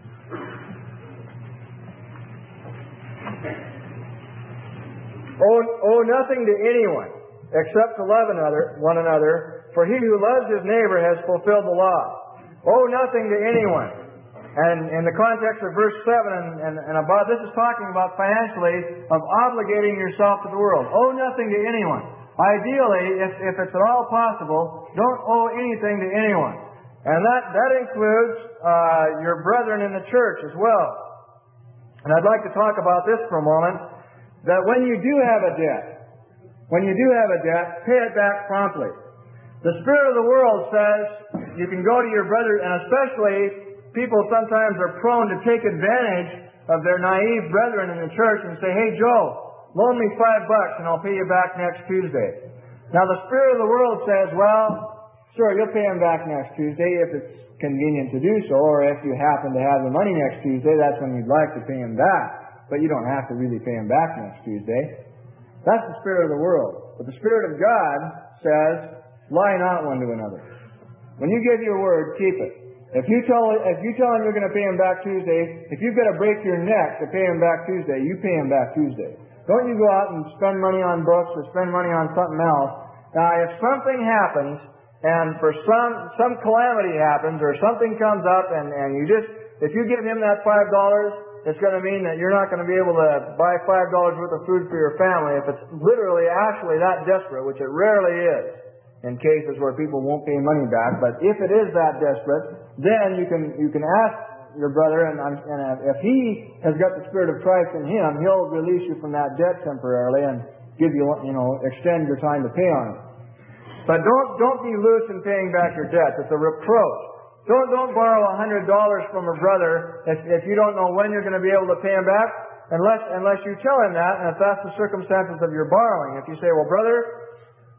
Owe nothing to anyone except to love one another, for he who loves his neighbor has fulfilled the law. Owe nothing to anyone. And in the context of verse 7 and above, this is talking about financially of obligating yourself to the world. Owe nothing to anyone. Ideally, if it's at all possible, don't owe anything to anyone. And that includes your brethren in the church as well. And I'd like to talk about this for a moment, that when you do have a debt, pay it back promptly. The spirit of the world says you can go to your brother, and especially people sometimes are prone to take advantage of their naive brethren in the church and say, "Hey, Joe, loan me $5 and I'll pay you back next Tuesday." Now the spirit of the world says, well, sure, you'll pay him back next Tuesday if it's convenient to do so, or if you happen to have the money next Tuesday, that's when you'd like to pay him back. But you don't have to really pay him back next Tuesday. That's the spirit of the world. But the Spirit of God says, lie not one to another. When you give your word, keep it. If you tell him you're going to pay him back Tuesday, if you've got to break your neck to pay him back Tuesday, you pay him back Tuesday. Don't you go out and spend money on books or spend money on something else. Now, if something happens, and for some calamity happens, or something comes up, and if you give him that $5, it's going to mean that you're not going to be able to buy $5 worth of food for your family if it's literally actually that desperate, which it rarely is in cases where people won't pay money back. But if it is that desperate, then you can ask your brother, and if he has got the Spirit of Christ in him, he'll release you from that debt temporarily and give you, extend your time to pay on it. But don't be loose in paying back your debts. It's a reproach. Don't borrow $100 from a brother if you don't know when you're going to be able to pay him back, unless you tell him that, and if that's the circumstances of your borrowing. If you say, well, brother,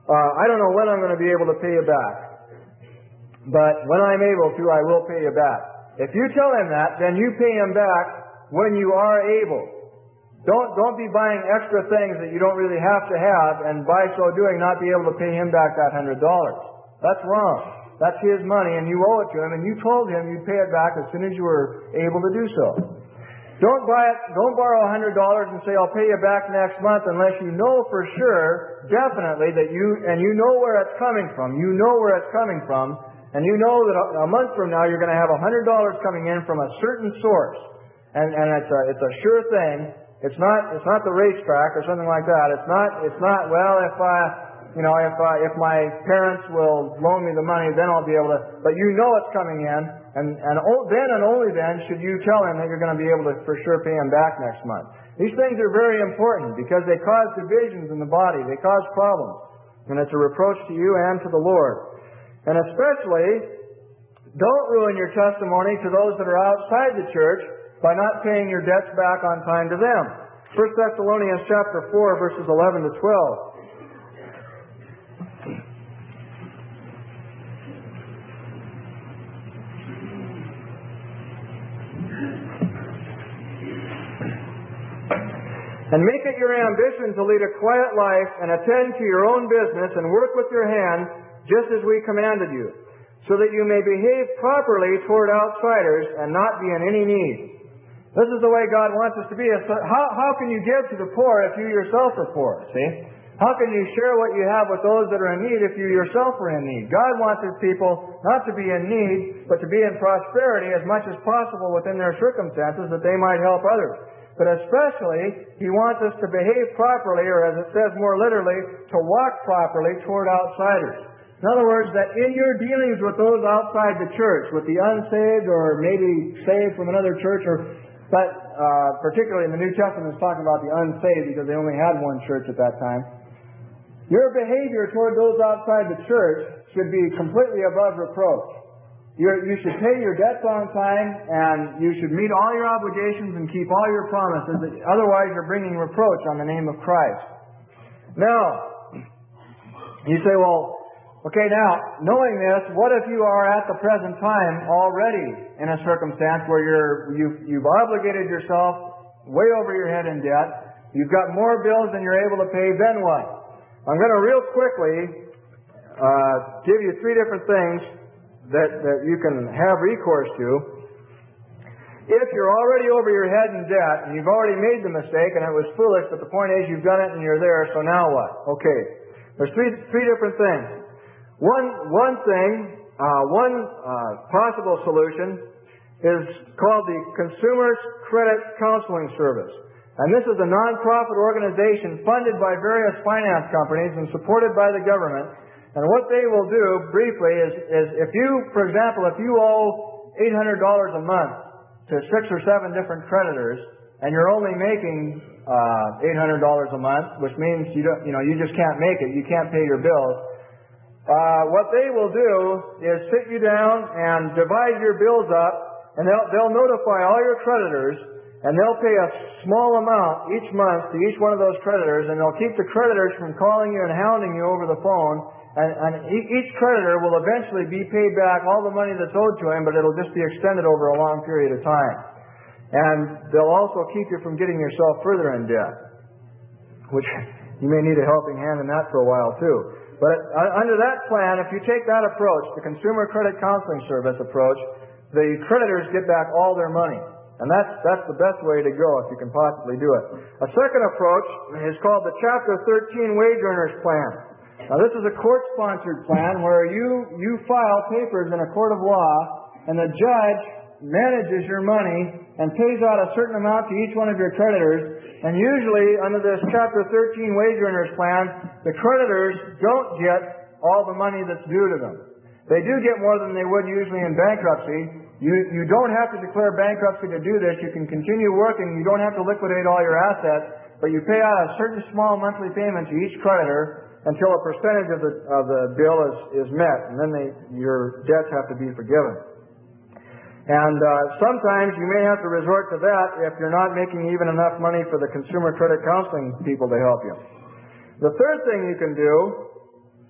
I don't know when I'm going to be able to pay you back. But when I'm able to, I will pay you back. If you tell him that, then you pay him back when you are able. Don't be buying extra things that you don't really have to have, and by so doing not be able to pay him back that $100. That's wrong. That's his money, and you owe it to him, and you told him you'd pay it back as soon as you were able to do so. Don't borrow $100 and say, I'll pay you back next month, unless you know for sure, definitely, that you know where it's coming from. You know where it's coming from, and you know that a month from now you're going to have $100 coming in from a certain source. And it's a sure thing. It's not the racetrack or something like that. It's not well, if my parents will loan me the money, then I'll be able to. But you know it's coming in, and then and only then should you tell him that you're going to be able to for sure pay him back next month. These things are very important because they cause divisions in the body. They cause problems, and it's a reproach to you and to the Lord. And especially, don't ruin your testimony to those that are outside the church by not paying your debts back on time to them. 1 Thessalonians chapter 4, verses 11 to 12. And make it your ambition to lead a quiet life and attend to your own business and work with your hands just as we commanded you, so that you may behave properly toward outsiders and not be in any need. This is the way God wants us to be. How can you give to the poor if you yourself are poor? See? How can you share what you have with those that are in need if you yourself are in need? God wants His people not to be in need, but to be in prosperity as much as possible within their circumstances that they might help others. But especially, He wants us to behave properly, or as it says more literally, to walk properly toward outsiders. In other words, that in your dealings with those outside the church, with the unsaved or maybe saved from another church, but particularly in the New Testament it's talking about the unsaved because they only had one church at that time. Your behavior toward those outside the church should be completely above reproach. You should pay your debts on time, and you should meet all your obligations and keep all your promises. Otherwise, you're bringing reproach on the name of Christ. Now, you say, well, okay, now, knowing this, what if you are at the present time already in a circumstance where you've obligated yourself way over your head in debt, you've got more bills than you're able to pay, then what? I'm going to real quickly give you three different things that you can have recourse to. If you're already over your head in debt, and you've already made the mistake, and it was foolish, but the point is you've done it and you're there, so now what? Okay. There's three different things. One possible solution is called the Consumers Credit Counseling Service. And this is a non-profit organization funded by various finance companies and supported by the government. And what they will do, briefly, is if you, for example, if you owe $800 a month to 6 or 7 different creditors, and you're only making $800 a month, which means you just can't make it, you can't pay your bills. What they will do is sit you down and divide your bills up, and they'll notify all your creditors, and they'll pay a small amount each month to each one of those creditors, and they'll keep the creditors from calling you and hounding you over the phone. And each creditor will eventually be paid back all the money that's owed to him, but it'll just be extended over a long period of time. And they'll also keep you from getting yourself further in debt, which you may need a helping hand in that for a while too. But under that plan, if you take that approach, the Consumer Credit Counseling Service approach, the creditors get back all their money. And that's the best way to go if you can possibly do it. A second approach is called the Chapter 13 Wage Earners Plan. Now, this is a court-sponsored plan where you file papers in a court of law, and the judge manages your money and pays out a certain amount to each one of your creditors. And usually, under this Chapter 13 Wage Earners Plan, the creditors don't get all the money that's due to them. They do get more than they would usually in bankruptcy. You don't have to declare bankruptcy to do this. You can continue working. You don't have to liquidate all your assets, but you pay out a certain small monthly payment to each creditor until a percentage of the bill is met, and then your debts have to be forgiven. And sometimes you may have to resort to that if you're not making even enough money for the consumer credit counseling people to help you. The third thing you can do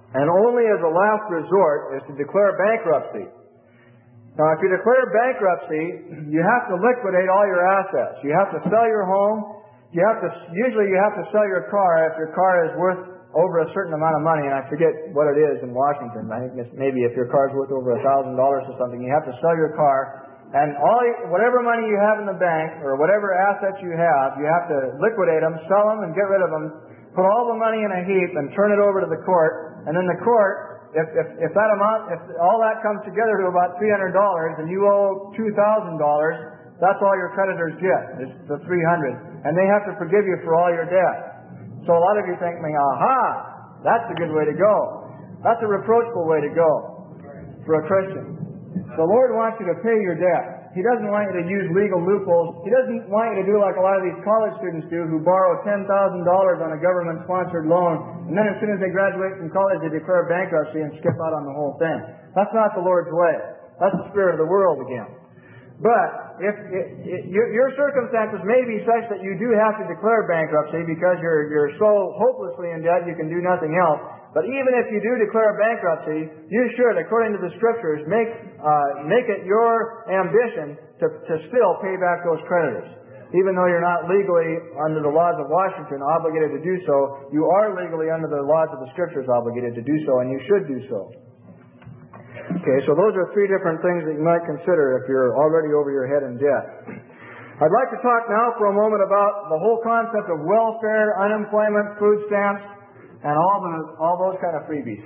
and only as a last resort is to declare bankruptcy. Now, if you declare bankruptcy, you have to liquidate all your assets. You have to sell your home. Usually you have to sell your car if your car is worth over a certain amount of money, and I forget what it is in Washington. I think maybe if your car is worth over $1,000 or something, you have to sell your car, and whatever money you have in the bank or whatever assets you have to liquidate them, sell them, and get rid of them. Put all the money in a heap and turn it over to the court, and then the court, if all that comes together to about $300 and you owe $2,000, that's all your creditors get, is the $300, and they have to forgive you for all your debt. So a lot of you think, aha, that's a good way to go. That's a reproachful way to go for a Christian. The Lord wants you to pay your debt. He doesn't want you to use legal loopholes. He doesn't want you to do like a lot of these college students do, who borrow $10,000 on a government-sponsored loan, and then as soon as they graduate from college, they declare bankruptcy and skip out on the whole thing. That's not the Lord's way. That's the spirit of the world again. But if your circumstances may be such that you do have to declare bankruptcy because you're so hopelessly in debt you can do nothing else. But even if you do declare bankruptcy, you should, according to the Scriptures, make it your ambition to still pay back those creditors. Even though you're not legally, under the laws of Washington, obligated to do so, you are legally, under the laws of the Scriptures, obligated to do so, and you should do so. Okay, so those are three different things that you might consider if you're already over your head in debt. I'd like to talk now for a moment about the whole concept of welfare, unemployment, food stamps, and all those kind of freebies.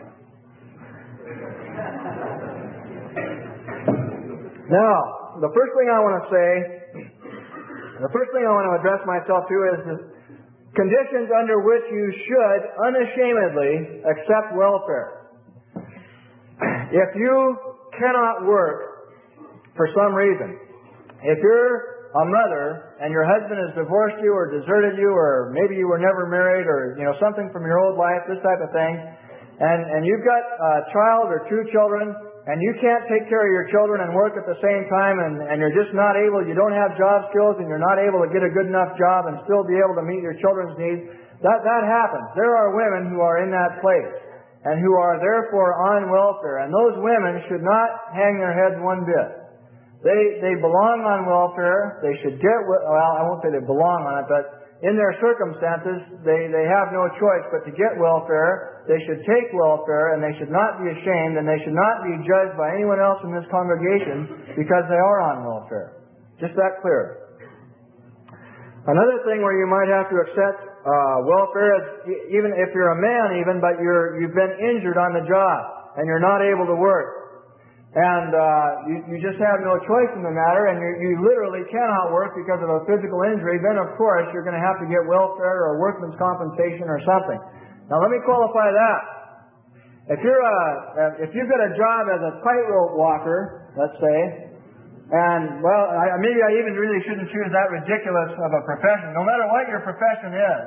Now, the first thing I want to address myself to is the conditions under which you should unashamedly accept welfare. If you cannot work for some reason, if you're a mother and your husband has divorced you or deserted you, or maybe you were never married, or something from your old life, this type of thing, and you've got a child or two children, and you can't take care of your children and work at the same time, and you're just not able, you don't have job skills, and you're not able to get a good enough job and still be able to meet your children's needs, that happens. There are women who are in that place and who are therefore on welfare, and those women should not hang their heads one bit. They belong on welfare. They should get, I won't say they belong on it, but in their circumstances, they have no choice but to get welfare. They should take welfare, and they should not be ashamed, and they should not be judged by anyone else in this congregation because they are on welfare. Just that clear. Another thing where you might have to accept welfare is, even if you're a man but you've been injured on the job and you're not able to work, and you just have no choice in the matter, and you literally cannot work because of a physical injury, then of course you're going to have to get welfare or workman's compensation or something. Now let me qualify that. If you've got a job as a tightrope walker, let's say, and, maybe I even really shouldn't choose that ridiculous of a profession, no matter what your profession is.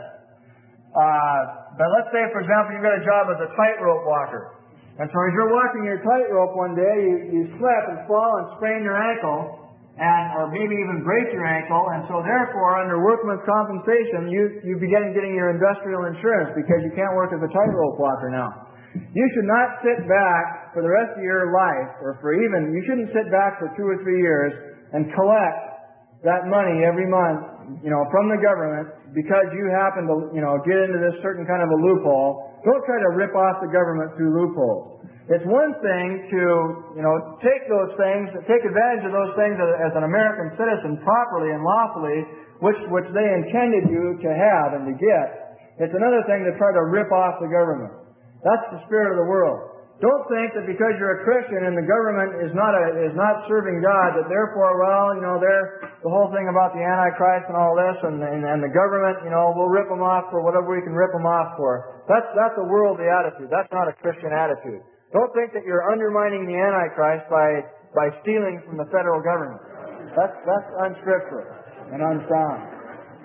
But let's say, for example, you've got a job as a tightrope walker. And so as you're walking your tightrope one day, you slip and fall and sprain your ankle, or maybe even break your ankle, and so therefore, under workman's compensation, you begin getting your industrial insurance because you can't work as a tightrope walker now. You should not sit back for the rest of your life, you shouldn't sit back for 2 or 3 years and collect that money every month, from the government because you happen to, get into this certain kind of a loophole. Don't try to rip off the government through loopholes. It's one thing to, take advantage of those things as an American citizen properly and lawfully, which they intended you to have and to get. It's another thing to try to rip off the government. That's the spirit of the world. Don't think that because you're a Christian and the government is not serving God, that therefore, the whole thing about the Antichrist and all this, and the government, we'll rip them off for whatever we can rip them off for. That's a worldly attitude. That's not a Christian attitude. Don't think that you're undermining the Antichrist by stealing from the federal government. That's unscriptural and unsound.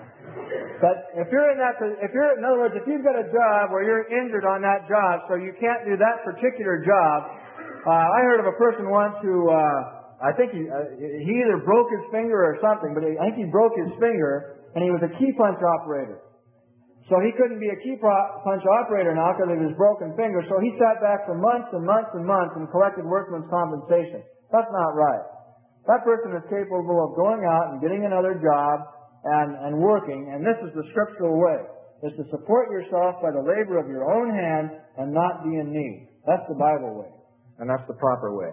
But if in other words, if you've got a job where you're injured on that job, so you can't do that particular job, I heard of a person once who, I think he either broke his finger or something, but I think he broke his finger, and he was a key punch operator. So he couldn't be a key punch operator now because of his broken finger. So he sat back for months and months and months and collected workman's compensation. That's not right. That person is capable of going out and getting another job and working, and this is the scriptural way, is to support yourself by the labor of your own hands and not be in need. That's the Bible way, and that's the proper way.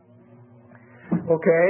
Okay.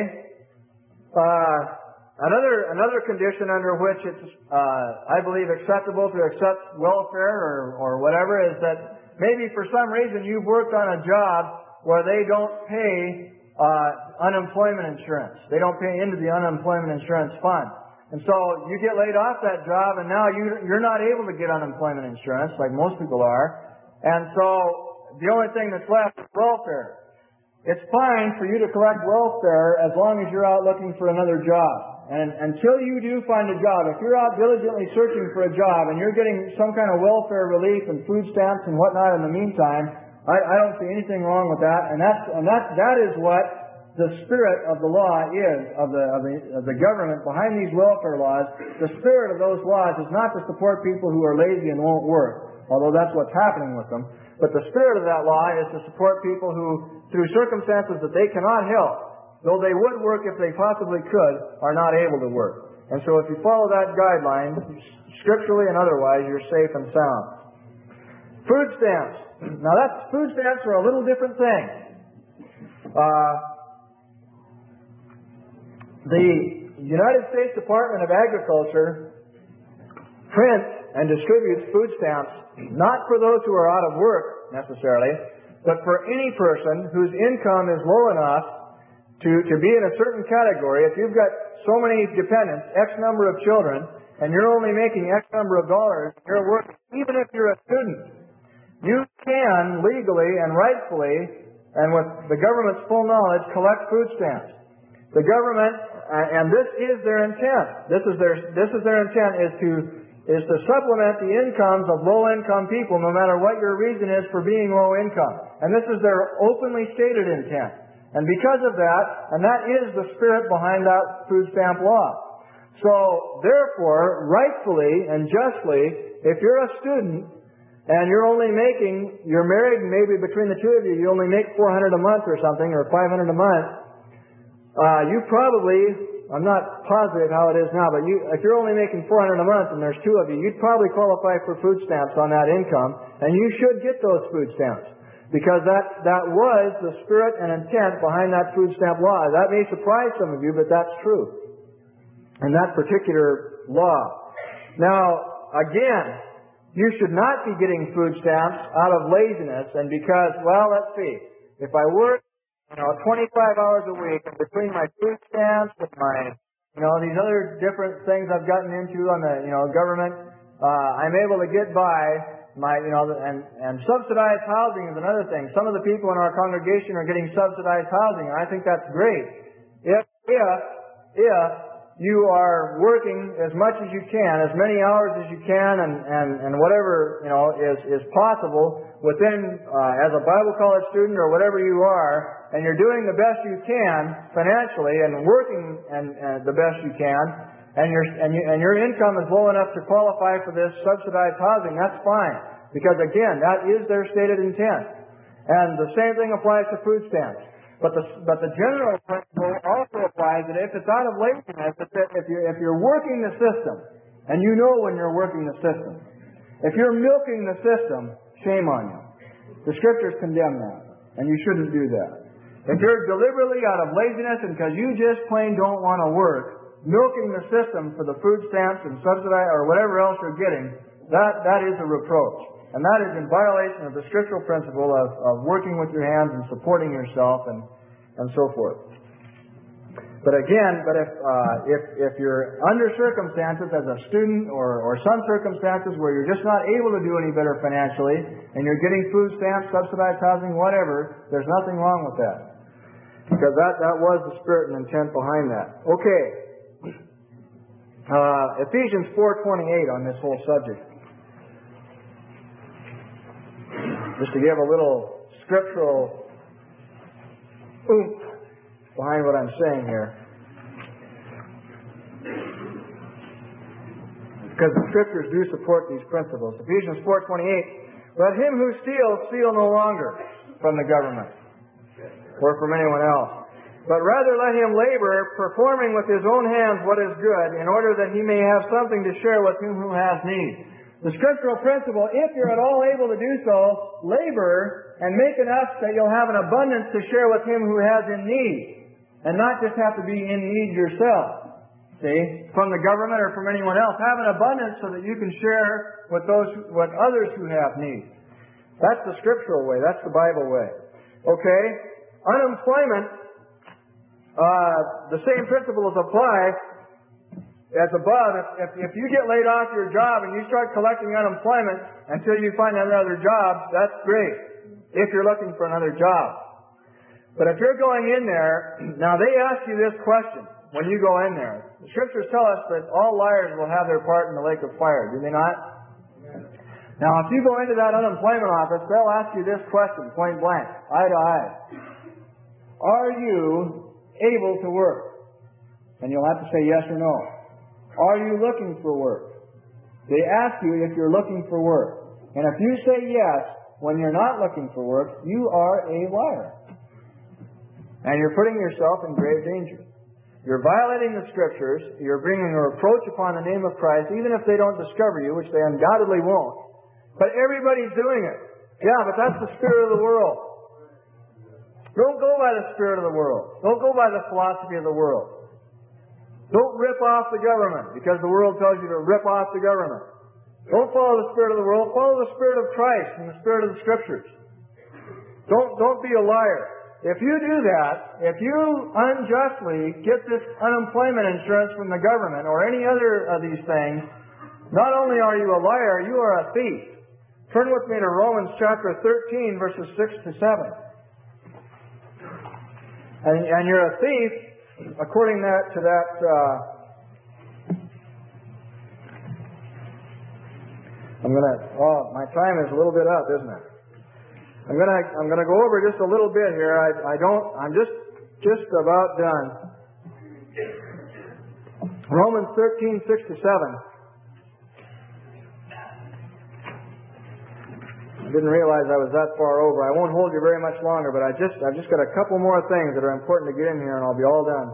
Another condition under which it's, I believe, acceptable to accept welfare or whatever is that maybe for some reason you've worked on a job where they don't pay unemployment insurance. They don't pay into the unemployment insurance fund. And so you get laid off that job and now you're not able to get unemployment insurance like most people are. And so the only thing that's left is welfare. It's fine for you to collect welfare as long as you're out looking for another job. And until you do find a job, if you're out diligently searching for a job and you're getting some kind of welfare relief and food stamps and whatnot in the meantime, I don't see anything wrong with that. And that is what the spirit of the law is, of the government behind these welfare laws. The spirit of those laws is not to support people who are lazy and won't work, although that's what's happening with them. But the spirit of that law is to support people who, through circumstances that they cannot help, though they would work if they possibly could, are not able to work. And so if you follow that guideline, scripturally and otherwise, you're safe and sound. Food stamps. Now food stamps are a little different thing. The United States Department of Agriculture prints and distributes food stamps not for those who are out of work necessarily, but for any person whose income is low enough to be in a certain category. If you've got so many dependents, X number of children, and you're only making X number of dollars, you're working, even if you're a student, you can legally and rightfully, and with the government's full knowledge, collect food stamps. The government, and this is their intent. This is their intent is to supplement the incomes of low-income people, no matter what your reason is for being low income. And this is their openly stated intent. And because of that, and that is the spirit behind that food stamp law. So, therefore, rightfully and justly, if you're a student and you're married and maybe between the two of you only make $400 a month or something, or $500 a month, you probably, I'm not positive how it is now, but if you're only making $400 a month and there's two of you, you'd probably qualify for food stamps on that income, and you should get those food stamps. Because that was the spirit and intent behind that food stamp law. That may surprise some of you, but that's true. In that particular law. Now, again, you should not be getting food stamps out of laziness and because, well, let's see, if I work 25 hours a week and between my food stamps and my, these other different things I've gotten into on the, government, I'm able to get by. And subsidized housing is another thing. Some of the people in our congregation are getting subsidized housing, and I think that's great. If you are working as much as you can, as many hours as you can, and whatever is possible within as a Bible college student or whatever you are, and you're doing the best you can financially and working the best you can. And your income is low enough to qualify for this subsidized housing, that's fine. Because again, that is their stated intent. And the same thing applies to food stamps. But the general principle also applies that if it's out of laziness, if you're working the system, and you know when you're working the system, if you're milking the system, shame on you. The Scriptures condemn that. And you shouldn't do that. If you're deliberately out of laziness and because you just plain don't want to work, milking the system for the food stamps and subsidize or whatever else you're getting, that is a reproach. And that is in violation of the scriptural principle of working with your hands and supporting yourself and so forth. But if you're under circumstances as a student or some circumstances where you're just not able to do any better financially and you're getting food stamps, subsidized housing, whatever, there's nothing wrong with that. Because that was the spirit and intent behind that. Okay. Ephesians 4:28 on this whole subject. Just to give a little scriptural oomph behind what I'm saying here. because the Scriptures do support these principles. Ephesians 4:28, let him who steals steal no longer from the government or from anyone else, but rather let him labor, performing with his own hands what is good, in order that he may have something to share with him who has need. The scriptural principle, if you're at all able to do so, labor and make enough that you'll have an abundance to share with him who has in need, and not just have to be in need yourself. See, from the government or from anyone else. Have an abundance so that you can share with others who have need. That's the scriptural way. That's the Bible way. Okay? Unemployment, the same principles apply as above. If you get laid off your job and you start collecting unemployment until you find another job, that's great, if you're looking for another job. But if you're going in there, now they ask you this question when you go in there. The Scriptures tell us that all liars will have their part in the lake of fire, do they not? Now, if you go into that unemployment office, they'll ask you this question, point blank, eye to eye. Are you able to work? And you'll have to say yes or no. Are you looking for work? They ask you if you're looking for work. And if you say yes when you're not looking for work, you are a liar. And you're putting yourself in grave danger. You're violating the Scriptures. You're bringing a reproach upon the name of Christ, even if they don't discover you, which they undoubtedly won't. But everybody's doing it. Yeah, but that's the spirit of the world. Don't go by the spirit of the world. Don't go by the philosophy of the world. Don't rip off the government because the world tells you to rip off the government. Don't follow the spirit of the world. Follow the spirit of Christ and the spirit of the Scriptures. Don't be a liar. If you do that, if you unjustly get this unemployment insurance from the government or any other of these things, not only are you a liar, you are a thief. Turn with me to Romans chapter 13, verses 6 to 7. And you're a thief, according to that. My time is a little bit up, isn't it? I'm gonna go over just a little bit here. I'm just about done. Romans 13, 6 to 7. I didn't realize I was that far over. I won't hold you very much longer, but I've just got a couple more things that are important to get in here, and I'll be all done.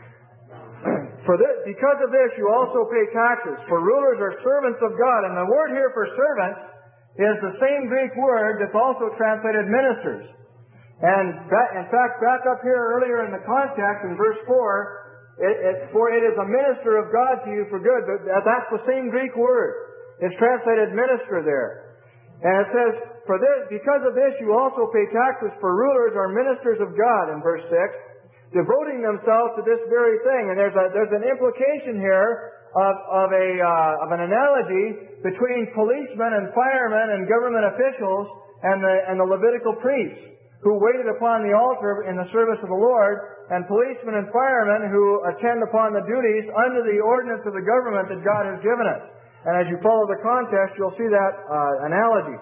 Because of this, you also pay taxes, for rulers are servants of God. And the word here for servants is the same Greek word that's also translated ministers. And in fact, back up here earlier in the context, in verse 4, for it is a minister of God to you for good. That's the same Greek word. It's translated minister there. And it says, because of this you also pay taxes, for rulers are ministers of God, in verse 6, devoting themselves to this very thing. And there's an implication here of an analogy between policemen and firemen and government officials and the Levitical priests who waited upon the altar in the service of the Lord, and policemen and firemen who attend upon the duties under the ordinance of the government that God has given us. And as you follow the context, you'll see that analogy.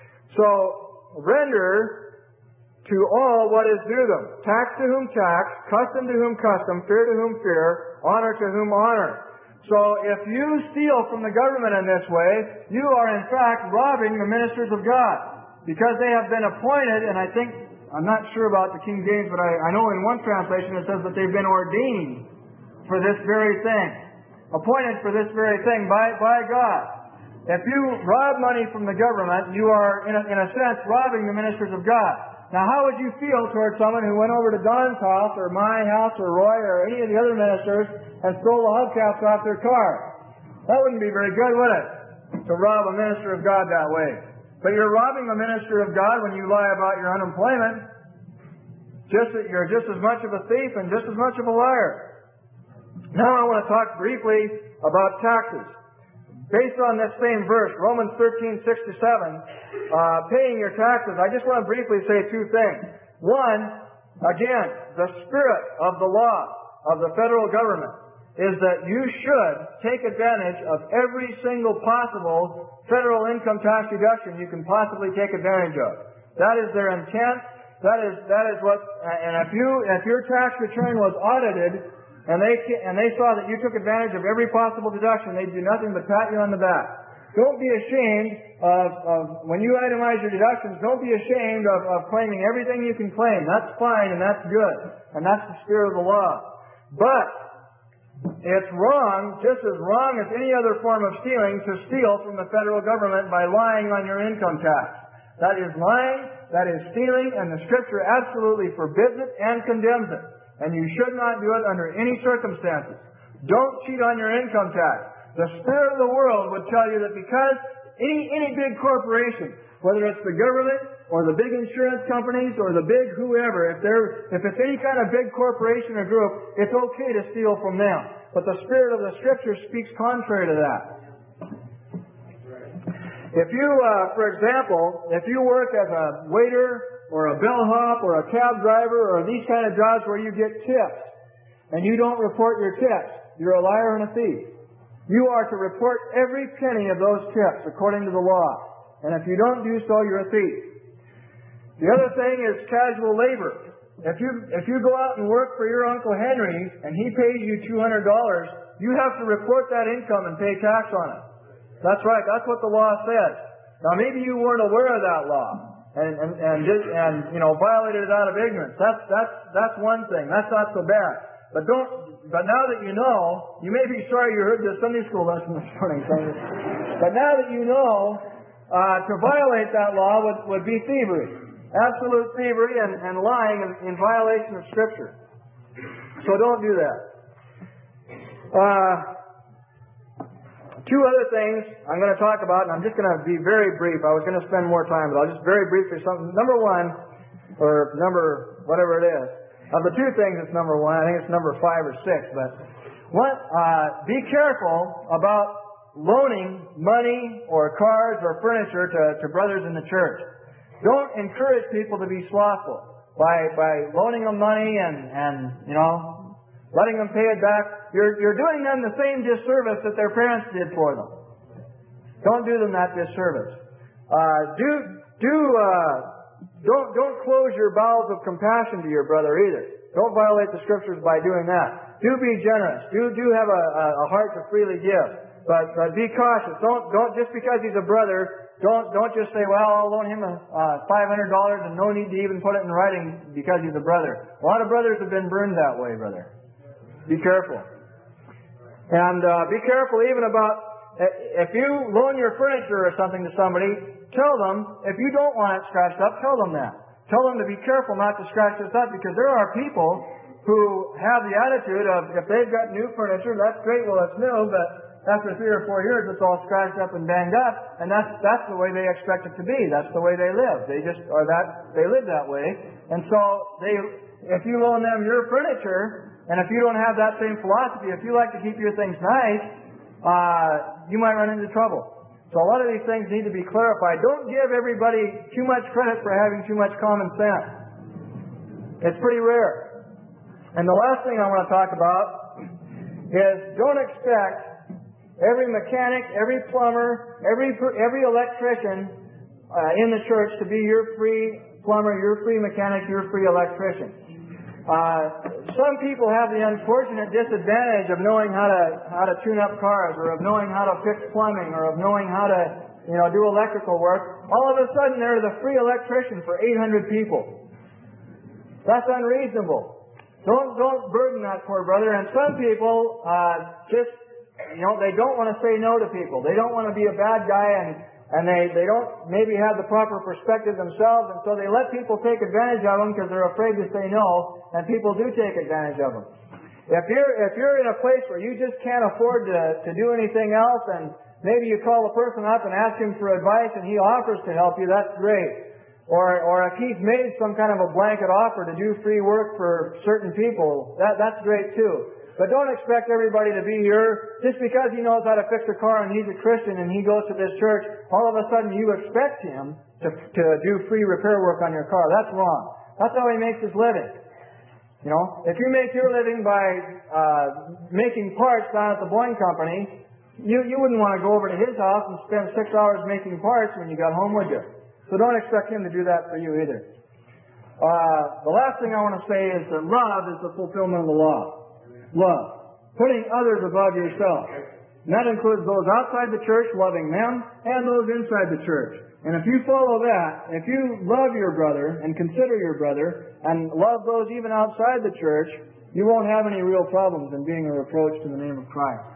So, render to all what is due them. Tax to whom tax, custom to whom custom, fear to whom fear, honor to whom honor. So, if you steal from the government in this way, you are in fact robbing the ministers of God. Because they have been appointed, and I'm not sure about the King James, but I know in one translation it says that they've been ordained for this very thing. Appointed for this very thing by God. If you rob money from the government, you are, in a sense, robbing the ministers of God. Now, how would you feel towards someone who went over to Don's house, or my house, or Roy, or any of the other ministers, and stole the hubcaps off their car? That wouldn't be very good, would it? To rob a minister of God that way. But you're robbing a minister of God when you lie about your unemployment. You're just as much of a thief and just as much of a liar. Now I want to talk briefly about taxes. Based on this same verse, Romans 13, 6 to 7, paying your taxes, I just want to briefly say two things. One, again, the spirit of the law of the federal government is that you should take advantage of every single possible federal income tax deduction you can possibly take advantage of. That is their intent. That is what, and if your tax return was audited and they saw that you took advantage of every possible deduction, they'd do nothing but pat you on the back. Don't be ashamed of when you itemize your deductions, don't be ashamed of claiming everything you can claim. That's fine and that's good. And that's the spirit of the law. But it's wrong, just as wrong as any other form of stealing, to steal from the federal government by lying on your income tax. That is lying, that is stealing, and the Scripture absolutely forbids it and condemns it. And you should not do it under any circumstances. Don't cheat on your income tax. The spirit of the world would tell you that because any big corporation, whether it's the government or the big insurance companies or the big whoever, if it's any kind of big corporation or group, it's okay to steal from them. But the spirit of the Scripture speaks contrary to that. If you, for example, if you work as a waiter or a bellhop or a cab driver or these kind of jobs where you get tips and you don't report your tips, you're a liar and a thief. You are to report every penny of those tips according to the law. And if you don't do so, you're a thief. The other thing is casual labor. If you go out and work for your Uncle Henry and he pays you $200, you have to report that income and pay tax on it. That's right. That's what the law says. Now maybe you weren't aware of that law and violated it out of ignorance. That's one thing. That's not so bad. But now that you know, you may be sorry you heard the Sunday school lesson this morning. But now that you know, to violate that law would be thievery. Absolute thievery and lying in violation of Scripture. So don't do that. Two other things I'm going to talk about, and I'm just going to be very brief. I was going to spend more time, but I'll just very briefly something. Number one, or number whatever it is. Of the two things, it's number one. I think it's number 5 or 6. But be careful about loaning money or cars or furniture to brothers in the church. Don't encourage people to be slothful by loaning them money and letting them pay it back. You're doing them the same disservice that their parents did for them. Don't do them that disservice. Don't close your bowels of compassion to your brother either. Don't violate the Scriptures by doing that. Do be generous. Do have a heart to freely give. But be cautious. Don't just because he's a brother, don't just say, well, I'll loan him $500 and no need to even put it in writing because he's a brother. A lot of brothers have been burned that way, brother. Be careful. And be careful even about if you loan your furniture or something to somebody, tell them, if you don't want it scratched up, tell them that. Tell them to be careful not to scratch this up, because there are people who have the attitude of, if they've got new furniture, that's great, well, it's new, but after 3 or 4 years, it's all scratched up and banged up, and that's the way they expect it to be. That's the way they live. They live that way. And so if you loan them your furniture, and if you don't have that same philosophy, if you like to keep your things nice, you might run into trouble. So a lot of these things need to be clarified. Don't give everybody too much credit for having too much common sense. It's pretty rare. And the last thing I want to talk about is don't expect every mechanic, every plumber, every electrician in the church to be your free plumber, your free mechanic, your free electrician. Some people have the unfortunate disadvantage of knowing how to tune up cars, or of knowing how to fix plumbing, or of knowing how to do electrical work. All of a sudden, they're the free electrician for 800 people. That's unreasonable. Don't burden that poor brother. And some people they don't want to say no to people. They don't want to be a bad guy, and they don't maybe have the proper perspective themselves, and so they let people take advantage of them because they're afraid to say no, and people do take advantage of them. If you're in a place where you just can't afford to do anything else, and maybe you call a person up and ask him for advice and he offers to help you, that's great. Or if he's made some kind of a blanket offer to do free work for certain people, that's great too. But don't expect everybody to be here just because he knows how to fix a car and he's a Christian and he goes to this church. All of a sudden you expect him to do free repair work on your car. That's wrong. That's how he makes his living. If you make your living by making parts down at the Boeing company, you wouldn't want to go over to his house and spend 6 hours making parts when you got home, would you? So don't expect him to do that for you either. The last thing I want to say is that love is the fulfillment of the law. love. Putting others above yourself. And that includes those outside the church, loving them, and those inside the church. And if you follow that, if you love your brother and consider your brother and love those even outside the church, you won't have any real problems in being a reproach to the name of Christ.